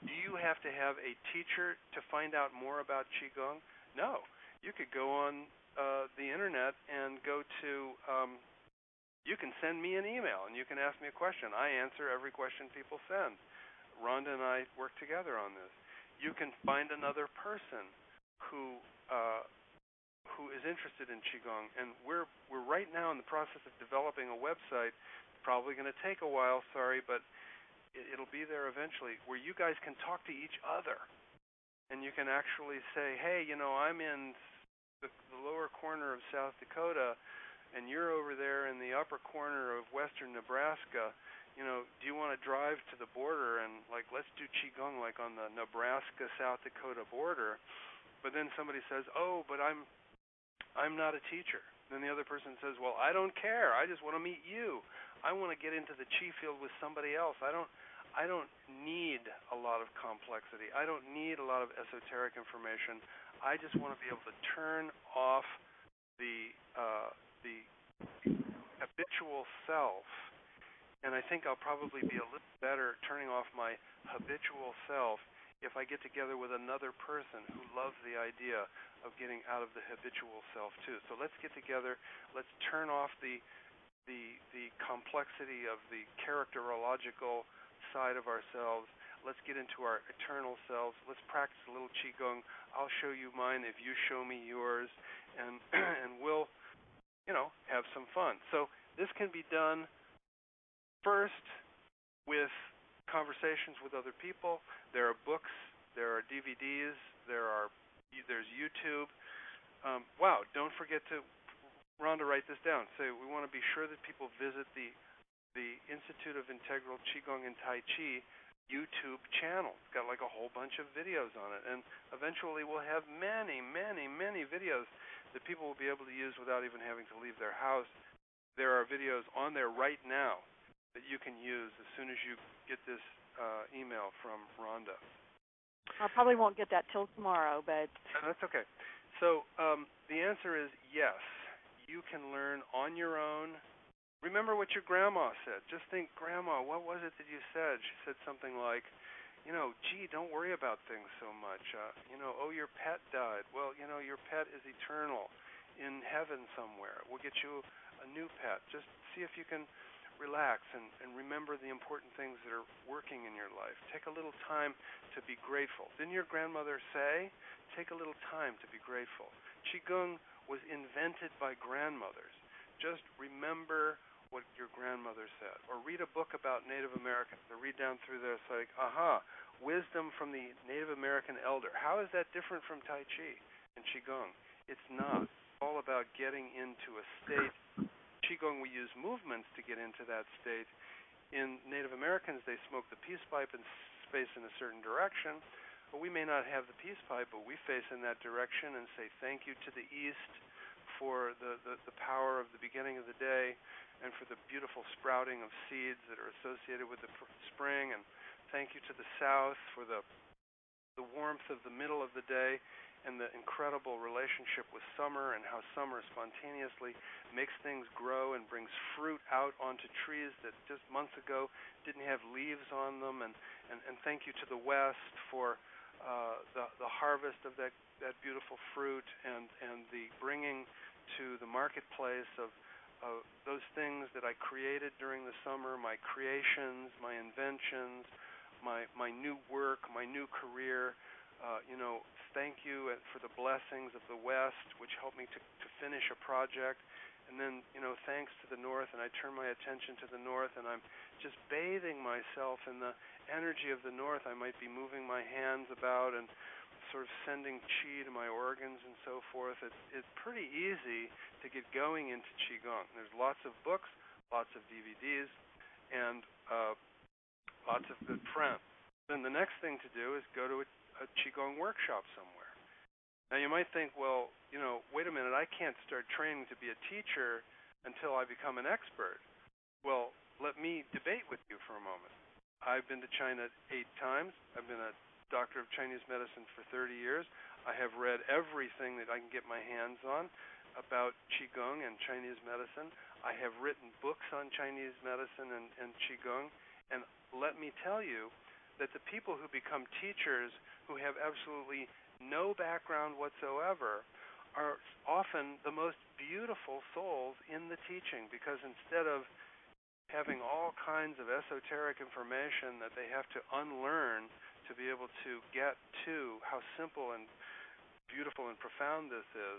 Do you have to have a teacher to find out more about Qigong? No. You could go on the internet and go to, you can send me an email and you can ask me a question. I answer every question people send. Rhonda and I work together on this. You can find another person who is interested in Qigong, and we're right now in the process of developing a website. It's probably going to take a while, sorry, but it'll be there eventually, where you guys can talk to each other, and you can actually say, hey, I'm in the lower corner of South Dakota, and you're over there in the upper corner of western Nebraska. Do you want to drive to the border and, let's do Qigong, on the Nebraska-South Dakota border? But then somebody says, oh, but I'm not a teacher. Then the other person says, well, I don't care. I just want to meet you. I want to get into the Qi field with somebody else. I don't need a lot of complexity. I don't need a lot of esoteric information. I just want to be able to turn off the habitual self. And I think I'll probably be a little better turning off my habitual self if I get together with another person who loves the idea of getting out of the habitual self too. So let's get together. Let's turn off the complexity of the characterological side of ourselves. Let's get into our eternal selves. Let's practice a little Qigong. I'll show you mine if you show me yours, and we'll have some fun. So this can be done first with conversations with other people. There are books, there are DVDs, there's YouTube. Wow, don't forget to, Rhonda, write this down. Say, we want to be sure that people visit the Institute of Integral Qigong and Tai Chi YouTube channel. It's got a whole bunch of videos on it. And eventually we'll have many, many, many videos that people will be able to use without even having to leave their house. There are videos on there right now that you can use as soon as you get this email from Rhonda. I probably won't get that till tomorrow, but... That's okay. So the answer is yes. You can learn on your own. Remember what your grandma said. Just think, Grandma, what was it that you said? She said something like, gee, don't worry about things so much. Oh, your pet died. Well, your pet is eternal in heaven somewhere. We'll get you a new pet. Just see if you can relax and remember the important things that are working in your life. Take a little time to be grateful. Didn't your grandmother say, take a little time to be grateful? Qigong was invented by grandmothers. Just remember what your grandmother said. Or read a book about Native Americans. Or read down through there, it's like, wisdom from the Native American elder. How is that different from Tai Chi and Qigong? It's not. It's all about getting into a state. Qigong, we use movements to get into that state. In Native Americans, they smoke the peace pipe and face in a certain direction. But we may not have the peace pipe, but we face in that direction and say thank you to the east for the power of the beginning of the day and for the beautiful sprouting of seeds that are associated with the spring. And thank you to the south for the warmth of the middle of the day and the incredible relationship with summer and how summer spontaneously makes things grow and brings fruit out onto trees that just months ago didn't have leaves on them. And thank you to the west for the harvest of that beautiful fruit and the bringing to the marketplace of those things that I created during the summer, my creations, my inventions, my new work, my new career. Thank you for the blessings of the West, which helped me to finish a project. And then, thanks to the North, and I turn my attention to the North, and I'm just bathing myself in the energy of the North. I might be moving my hands about and sort of sending Qi to my organs and so forth. It's pretty easy to get going into Qigong. There's lots of books, lots of DVDs, and lots of good friends. Then the next thing to do is go to a Qigong workshop somewhere. Now you might think, well, wait a minute, I can't start training to be a teacher until I become an expert. Well, let me debate with you for a moment. I've been to China 8 times. I've been a doctor of Chinese medicine for 30 years. I have read everything that I can get my hands on about Qigong and Chinese medicine. I have written books on Chinese medicine and Qigong. And let me tell you that the people who become teachers who have absolutely no background whatsoever are often the most beautiful souls in the teaching, because instead of having all kinds of esoteric information that they have to unlearn to be able to get to how simple and beautiful and profound this is,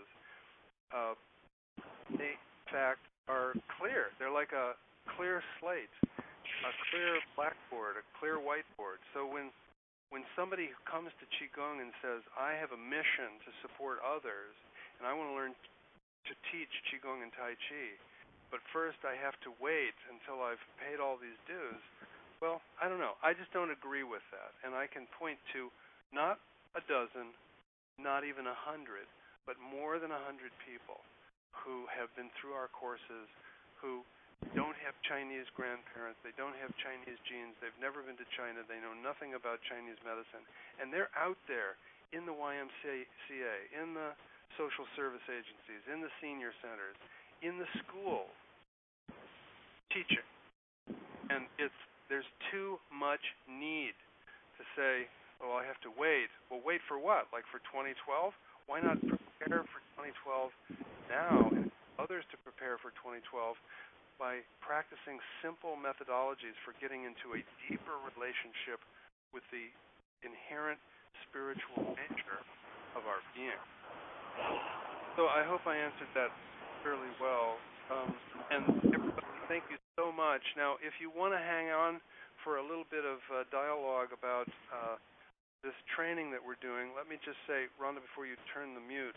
they in fact are clear. They're like a clear slate, a clear blackboard, a clear whiteboard. So when somebody comes to Qigong and says, I have a mission to support others, and I want to learn to teach Qigong and Tai Chi, but first I have to wait until I've paid all these dues, well, I don't know. I just don't agree with that. And I can point to not a dozen, not even 100, but more than 100 people who have been through our courses, who don't have Chinese grandparents, they don't have Chinese genes, they've never been to China, they know nothing about Chinese medicine, and they're out there in the YMCA, in the social service agencies, in the senior centers, in the schools, teaching. And there's too much need to say, oh, I have to wait. Well, wait for what? Like for 2012? Why not prepare for 2012 now and others to prepare for 2012 by practicing simple methodologies for getting into a deeper relationship with the inherent spiritual nature of our being? So I hope I answered that fairly well. And everybody, thank you so much. Now, if you want to hang on for a little bit of dialogue about this training that we're doing, let me just say, Rhonda, before you turn the mute,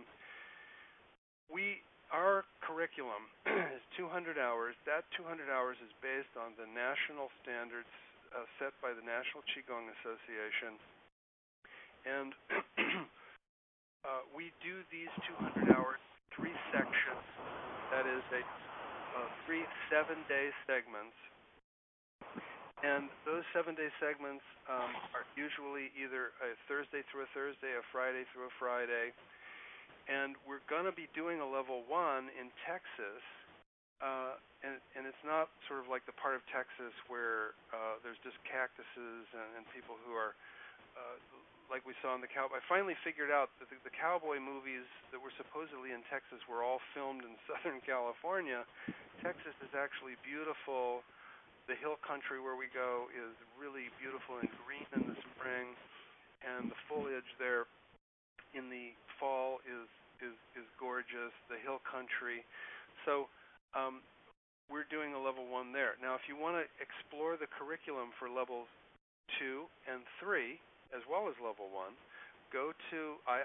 our curriculum is 200 hours. That 200 hours is based on the national standards set by the National Qigong Association. And we do these 200 hours, 3 sections. That is 3 7-day segments. And those 7-day segments are usually either a Thursday through a Thursday, a Friday through a Friday. And we're going to be doing a level 1 in Texas, and it's not sort of like the part of Texas where there's just cactuses and people who are like we saw in the cowboy. I finally figured out that the cowboy movies that were supposedly in Texas were all filmed in Southern California. Texas is actually beautiful. The hill country where we go is really beautiful and green in the spring, and the foliage there in the fall is gorgeous, the hill country. So we're doing a level 1 there. Now, if you want to explore the curriculum for levels 2 and 3, as well as level 1, go to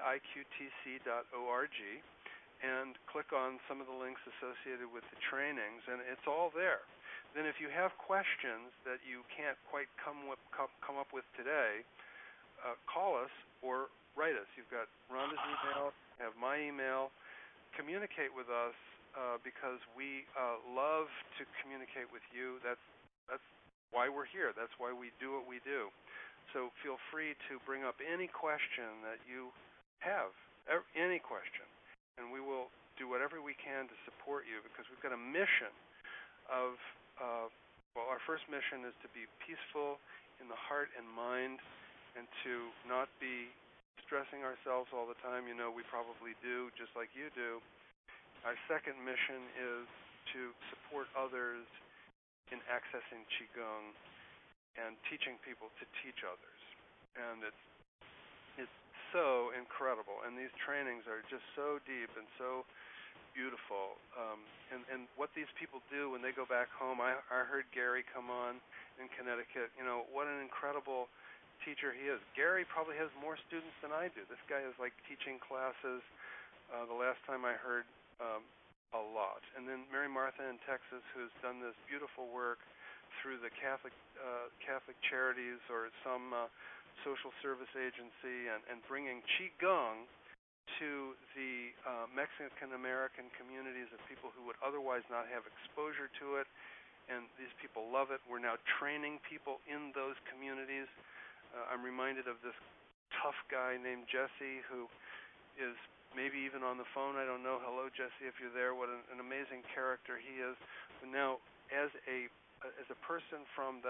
iiqtc.org and click on some of the links associated with the trainings, and it's all there. Then if you have questions that you can't quite come up with today, call us or write us. You've got Rhonda's email, you have my email. Communicate with us because we love to communicate with you. That's why we're here. That's why we do what we do. So feel free to bring up any question that you have, any question, and we will do whatever we can to support you, because we've got a mission of, our first mission is to be peaceful in the heart and mind and to not be stressing ourselves all the time. You know, we probably do, just like you do. Our second mission is to support others in accessing Qigong and teaching people to teach others. And it's so incredible. And these trainings are just so deep and so beautiful. And what these people do when they go back home, I heard Gary come on in Connecticut. You know, what an incredible teacher he is. Gary probably has more students than I do. This guy is like teaching classes. The last time I heard, a lot. And then Mary Martha in Texas, who's done this beautiful work through the Catholic Charities or some social service agency, and bringing Qigong to the Mexican American communities of people who would otherwise not have exposure to it. And these people love it. We're now training people in those communities. I'm reminded of this tough guy named Jesse who is maybe even on the phone. I don't know. Hello, Jesse, if you're there. What an amazing character he is. But now, as a person from the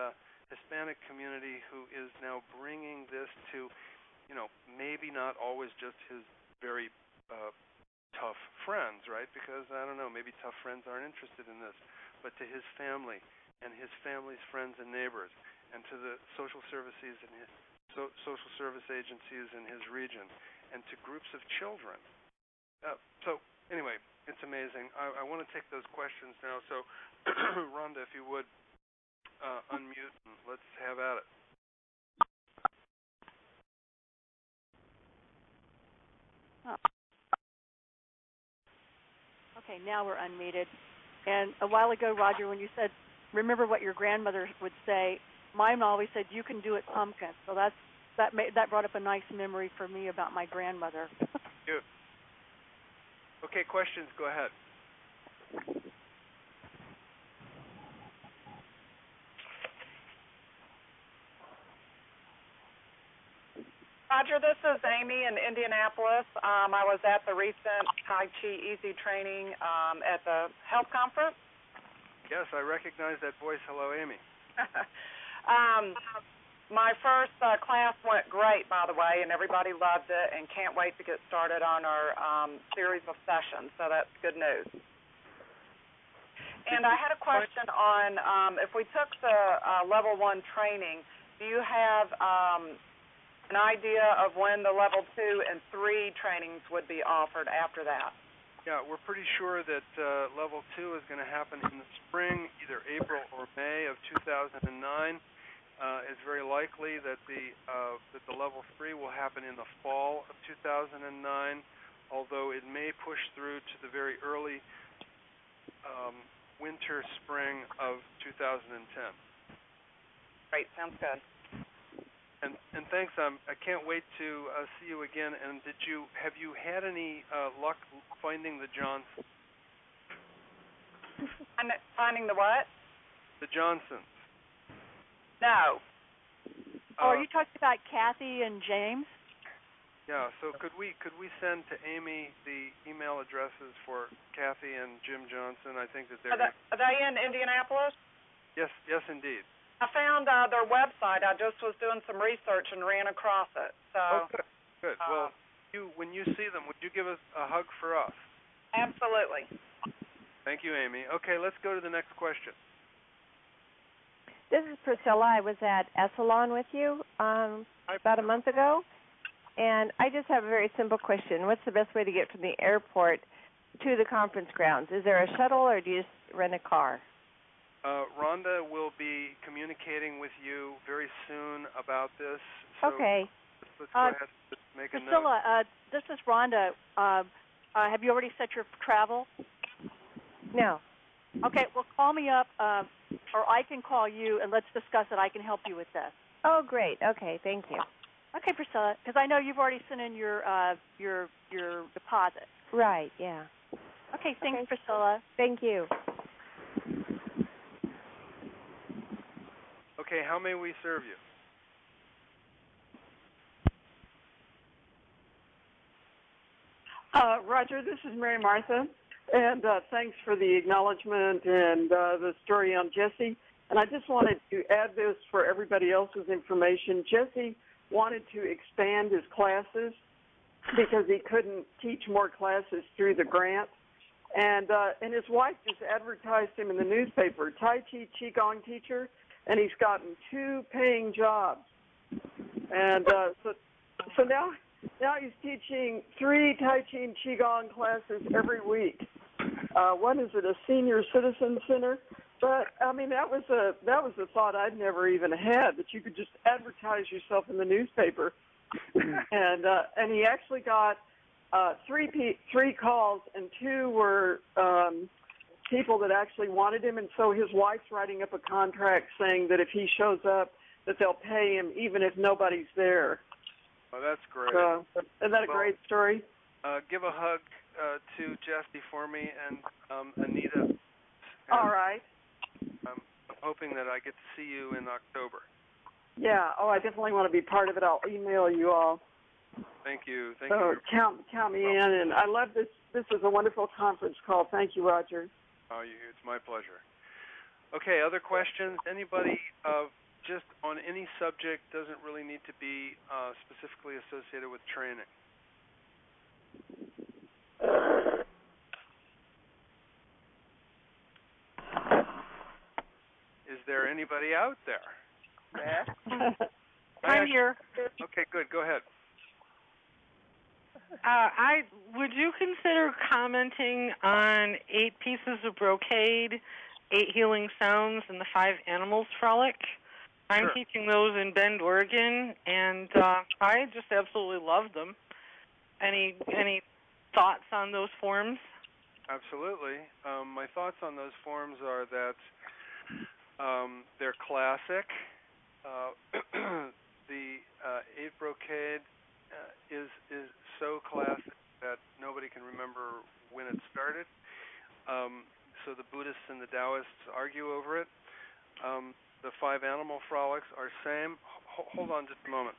Hispanic community who is now bringing this to, maybe not always just his very tough friends, right? Because, I don't know, maybe tough friends aren't interested in this, but to his family and his family's friends and neighbors, and to the social services and his social service agencies in his region, and to groups of children. So anyway, it's amazing. I want to take those questions now. So, Rhonda, if you would unmute and let's have at it. Okay, now we're unmuted. And a while ago, Roger, when you said, remember what your grandmother would say, mine always said, you can do it, pumpkin. So that brought up a nice memory for me about my grandmother. Good. Okay, questions, go ahead. Roger, this is Amy in Indianapolis. I was at the recent Tai Chi Easy training at the health conference. Yes, I recognize that voice. Hello, Amy. My first class went great, by the way, and everybody loved it and can't wait to get started on our series of sessions, so that's good news. And I had a question on if we took the Level 1 training, do you have an idea of when the Level 2 and 3 trainings would be offered after that? Yeah, we're pretty sure that Level 2 is going to happen in the spring, either April or May of 2009. It's very likely that the Level 3 will happen in the fall of 2009, although it may push through to the very early winter, spring of 2010. Great, sounds good. And thanks. I can't wait to see you again. And have you had any luck finding the Johnsons? Finding the what? The Johnsons. No. Are you talking about Kathy and James? Yeah. So could we send to Amy the email addresses for Kathy and Jim Johnson? I think that they're. Are they in Indianapolis? Yes, indeed. I found their website. I just was doing some research and ran across it. So. Good. Well, when you see them, would you give us a hug for us? Absolutely. Thank you, Amy. Okay, let's go to the next question. This is Priscilla. I was at Esalen with you about a month ago, and I just have a very simple question. What's the best way to get from the airport to the conference grounds? Is there a shuttle, or do you just rent a car? Rhonda will be communicating with you very soon about this. So okay. Let's go ahead and make a note. Priscilla, this is Rhonda. Have you already set your travel? No. Okay, well, call me up, or I can call you, and let's discuss it. I can help you with this. Oh, great. Okay, thank you. Okay, Priscilla, because I know you've already sent in your deposit. Right, yeah. Okay, thanks, Priscilla. Thank you. Okay, how may we serve you? Roger, this is Mary Martha, and thanks for the acknowledgement and the story on Jesse. And I just wanted to add this for everybody else's information. Jesse wanted to expand his classes because he couldn't teach more classes through the grant. And his wife just advertised him in the newspaper, Tai Chi Qigong teacher, and he's gotten 2 paying jobs. And so now he's teaching 3 Tai Chi and Qigong classes every week. One is at a senior citizen center. But I mean, that was a thought I'd never even had, that you could just advertise yourself in the newspaper. And he actually got 3 calls, and 2 were people that actually wanted him, and so his wife's writing up a contract saying that if he shows up, that they'll pay him even if nobody's there. Oh, that's great. Isn't that a great story? Give a hug to Jesse for me and Anita. And all right. I'm hoping that I get to see you in October. Yeah. Oh, I definitely want to be part of it. I'll email you all. Thank you. Count me in, and I love this. This is a wonderful conference call. Thank you, Roger. Oh, it's my pleasure. Okay, other questions? Anybody just on any subject, doesn't really need to be specifically associated with training. Is there anybody out there? Yeah. I'm here. Okay, good. Go ahead. Would you consider commenting on 8 pieces of brocade, 8 healing sounds, and the 5 animals frolic? I'm Sure. teaching those in Bend, Oregon, and I just absolutely love them. Any thoughts on those forms? Absolutely. My thoughts on those forms are that they're classic. The 8 brocade is so classic that nobody can remember when it started. So the Buddhists and the Taoists argue over it. The 5 animal frolics are same. Hold on just a moment.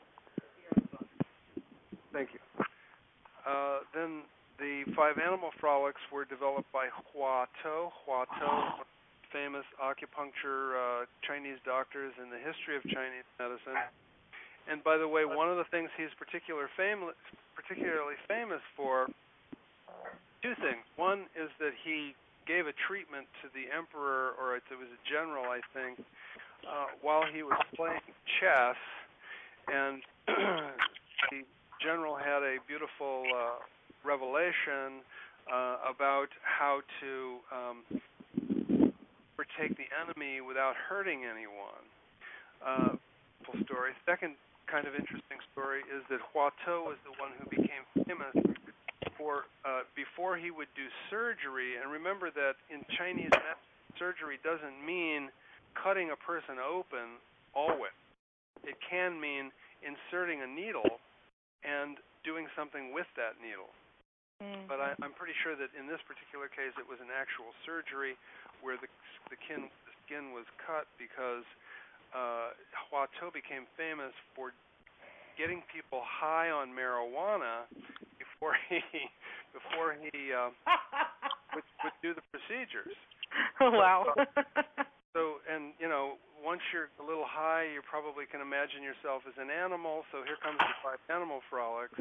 Thank you. Then the 5 animal frolics were developed by Hua Tuo. Hua Tuo, famous acupuncture Chinese doctors in the history of Chinese medicine. And by the way, one of the things he's particularly famous for, 2 things. One is that he gave a treatment to the emperor, or it was a general, I think, while he was playing chess, and the general had a beautiful revelation about how to overtake the enemy without hurting anyone. Full story. Second kind of interesting story is that Hua Tuo was the one who became famous for before he would do surgery. And remember that in Chinese medicine, surgery doesn't mean cutting a person open always. It can mean inserting a needle and doing something with that needle. But I'm pretty sure that in this particular case it was an actual surgery where the skin was cut, because Hua Tuo became famous for getting people high on marijuana before he would do the procedures. Oh, wow. So, and once you're a little high, you probably can imagine yourself as an animal. So here comes the 5 animal frolics.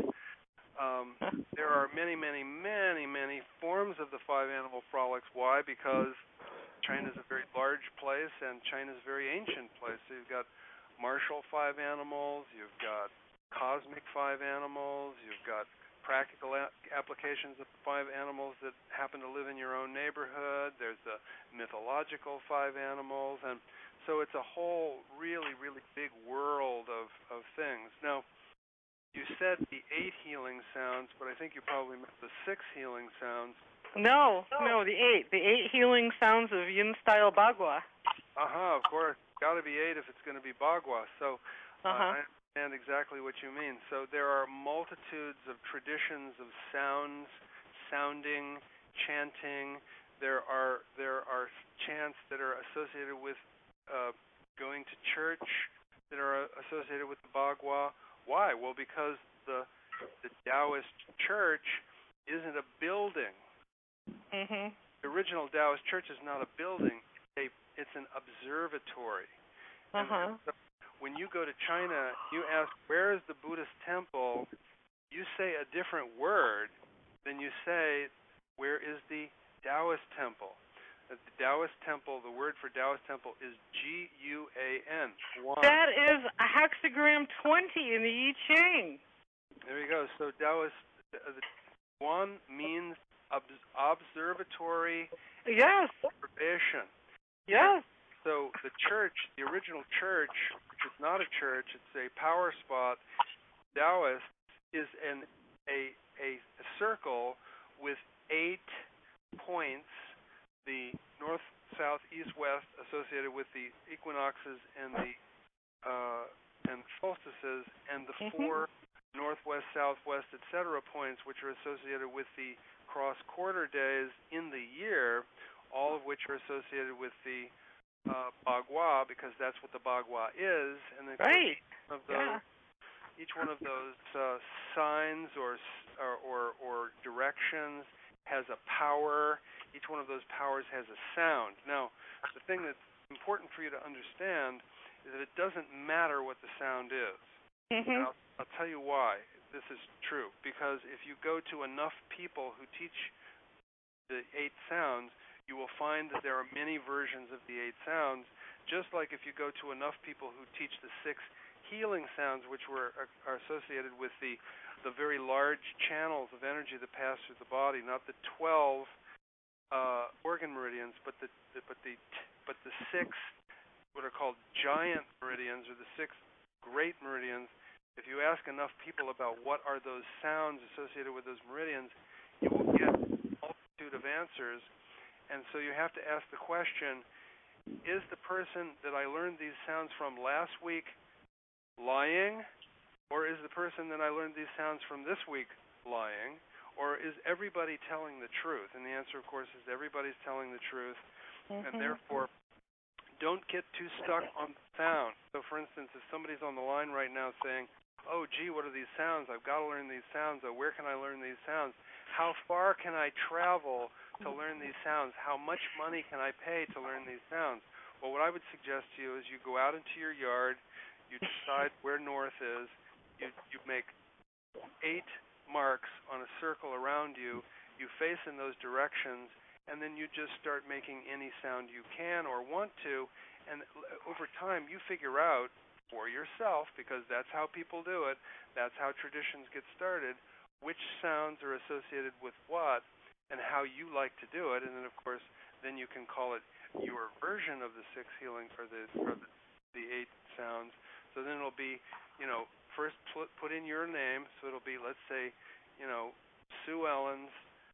There are many, many, many, many forms of the 5 animal frolics. Why? Because China is a very large place, and China is a very ancient place. So you've got martial 5 animals, you've got cosmic 5 animals, you've got practical applications of 5 animals that happen to live in your own neighborhood. There's the mythological 5 animals, and so it's a whole really, really big world of things. Now, you said the 8 healing sounds, but I think you probably meant the 6 healing sounds. No, the 8. The 8 healing sounds of Yin-style Bagua. Of course. Got to be 8 if it's going to be Bagua. So I understand exactly what you mean. So there are multitudes of traditions of sounds, sounding, chanting. There are chants that are associated with going to church, that are associated with the Bagua. Why? Well, because the Taoist church isn't a building. Mm-hmm. The original Taoist church is not a building. It's an observatory. And so when you go to China, you ask, where is the Buddhist temple? You say a different word than you say, where is the Taoist temple? The Taoist temple, the word for Taoist temple is G-U-A-N. That is a hexagram 20 in the I Ching. There you go. So Taoist, the Guan means observatory. Yes. Observation. Yes. So the church, the original church, which is not a church, it's a power spot. Taoist is a circle with 8 points, the north, south, east, west, associated with the equinoxes and the solstices, and the 4 northwest, southwest, etc. points, which are associated with the cross-quarter days in the year, all of which are associated with the Bagua, because that's what the Bagua is. And then each one of those signs or directions has a power. Each one of those powers has a sound. Now, the thing that's important for you to understand is that it doesn't matter what the sound is. Mm-hmm. And I'll tell you why this is true. Because if you go to enough people who teach the 8 sounds, you will find that there are many versions of the 8 sounds, just like if you go to enough people who teach the 6 healing sounds, which are associated with the very large channels of energy that pass through the body, not the 12 organ meridians, but the 6 what are called giant meridians, or the 6 great meridians. If you ask enough people about what are those sounds associated with those meridians, you will get a multitude of answers. And so you have to ask the question, is the person that I learned these sounds from last week lying? Or is the person that I learned these sounds from this week lying? Or is everybody telling the truth? And the answer, of course, is everybody's telling the truth. And therefore, don't get too stuck on the sound. So, for instance, if somebody's on the line right now saying, oh, gee, what are these sounds? I've got to learn these sounds. Oh, where can I learn these sounds? How far can I travel to learn these sounds? How much money can I pay to learn these sounds? Well, what I would suggest to you is you go out into your yard, you decide where north is, you make 8 marks on a circle around you, you face in those directions, and then you just start making any sound you can or want to, and over time you figure out for yourself, because that's how people do it, that's how traditions get started, which sounds are associated with what and how you like to do it, and then of course then you can call it your version of the 6 healing for the 8 sounds. So then it'll be, first put in your name, so it'll be, let's say, Sue Ellen's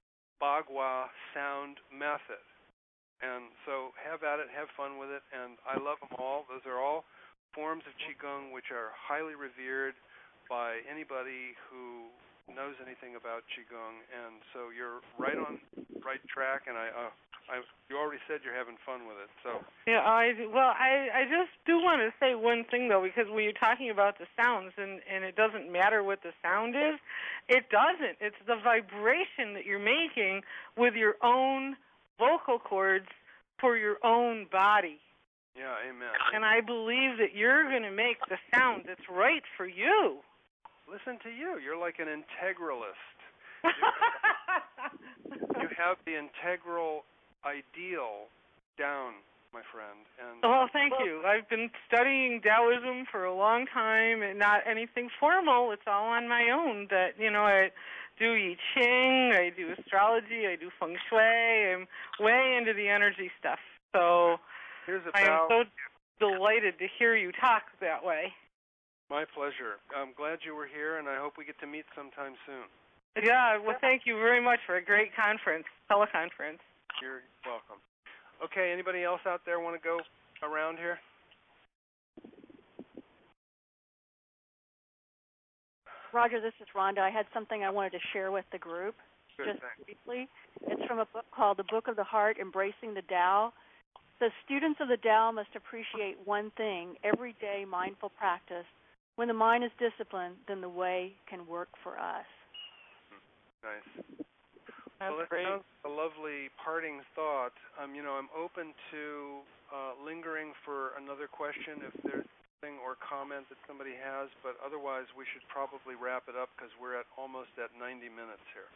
Bagua sound method. And so have at it, have fun with it, and I love them all. Those are all forms of Qigong which are highly revered by anybody who knows anything about Qigong, and so you're right on the right track, and you already said you're having fun with it. So yeah, I just do want to say one thing though, because when you're talking about the sounds and it doesn't matter what the sound is, it doesn't. It's the vibration that you're making with your own vocal cords for your own body. Yeah, amen. And I believe that you're going to make the sound that's right for you. Listen to you. You're like an integralist. You have the integral ideal down, my friend. And well, thank you. I've been studying Taoism for a long time, and not anything formal. It's all on my own. That I do I Ching, I do astrology, I do feng shui. I'm way into the energy stuff. So I am so delighted to hear you talk that way. My pleasure. I'm glad you were here, and I hope we get to meet sometime soon. Yeah, well, thank you very much for a great teleconference. You're welcome. Okay, anybody else out there want to go around here? Roger, this is Rhonda. I had something I wanted to share with the group, just briefly. It's from a book called The Book of the Heart, Embracing the Tao. The students of the Tao must appreciate one thing, everyday mindful practice. When the mind is disciplined, then the way can work for us. Nice. That's well, that great. sounds like a lovely parting thought. I'm open to lingering for another question if there's something or comment that somebody has, but otherwise we should probably wrap it up because we're almost at 90 minutes here.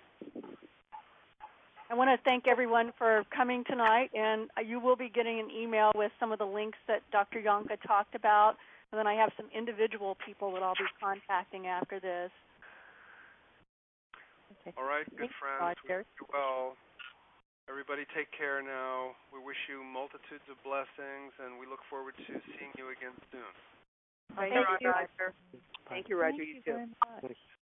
I want to thank everyone for coming tonight, and you will be getting an email with some of the links that Dr. Janka talked about, and then I have some individual people that I'll be contacting after this. Okay. All right, good friends. We wish you well. Everybody take care now. We wish you multitudes of blessings, and we look forward to seeing you again soon. Thank you, Roger. Thank you, Roger. You too.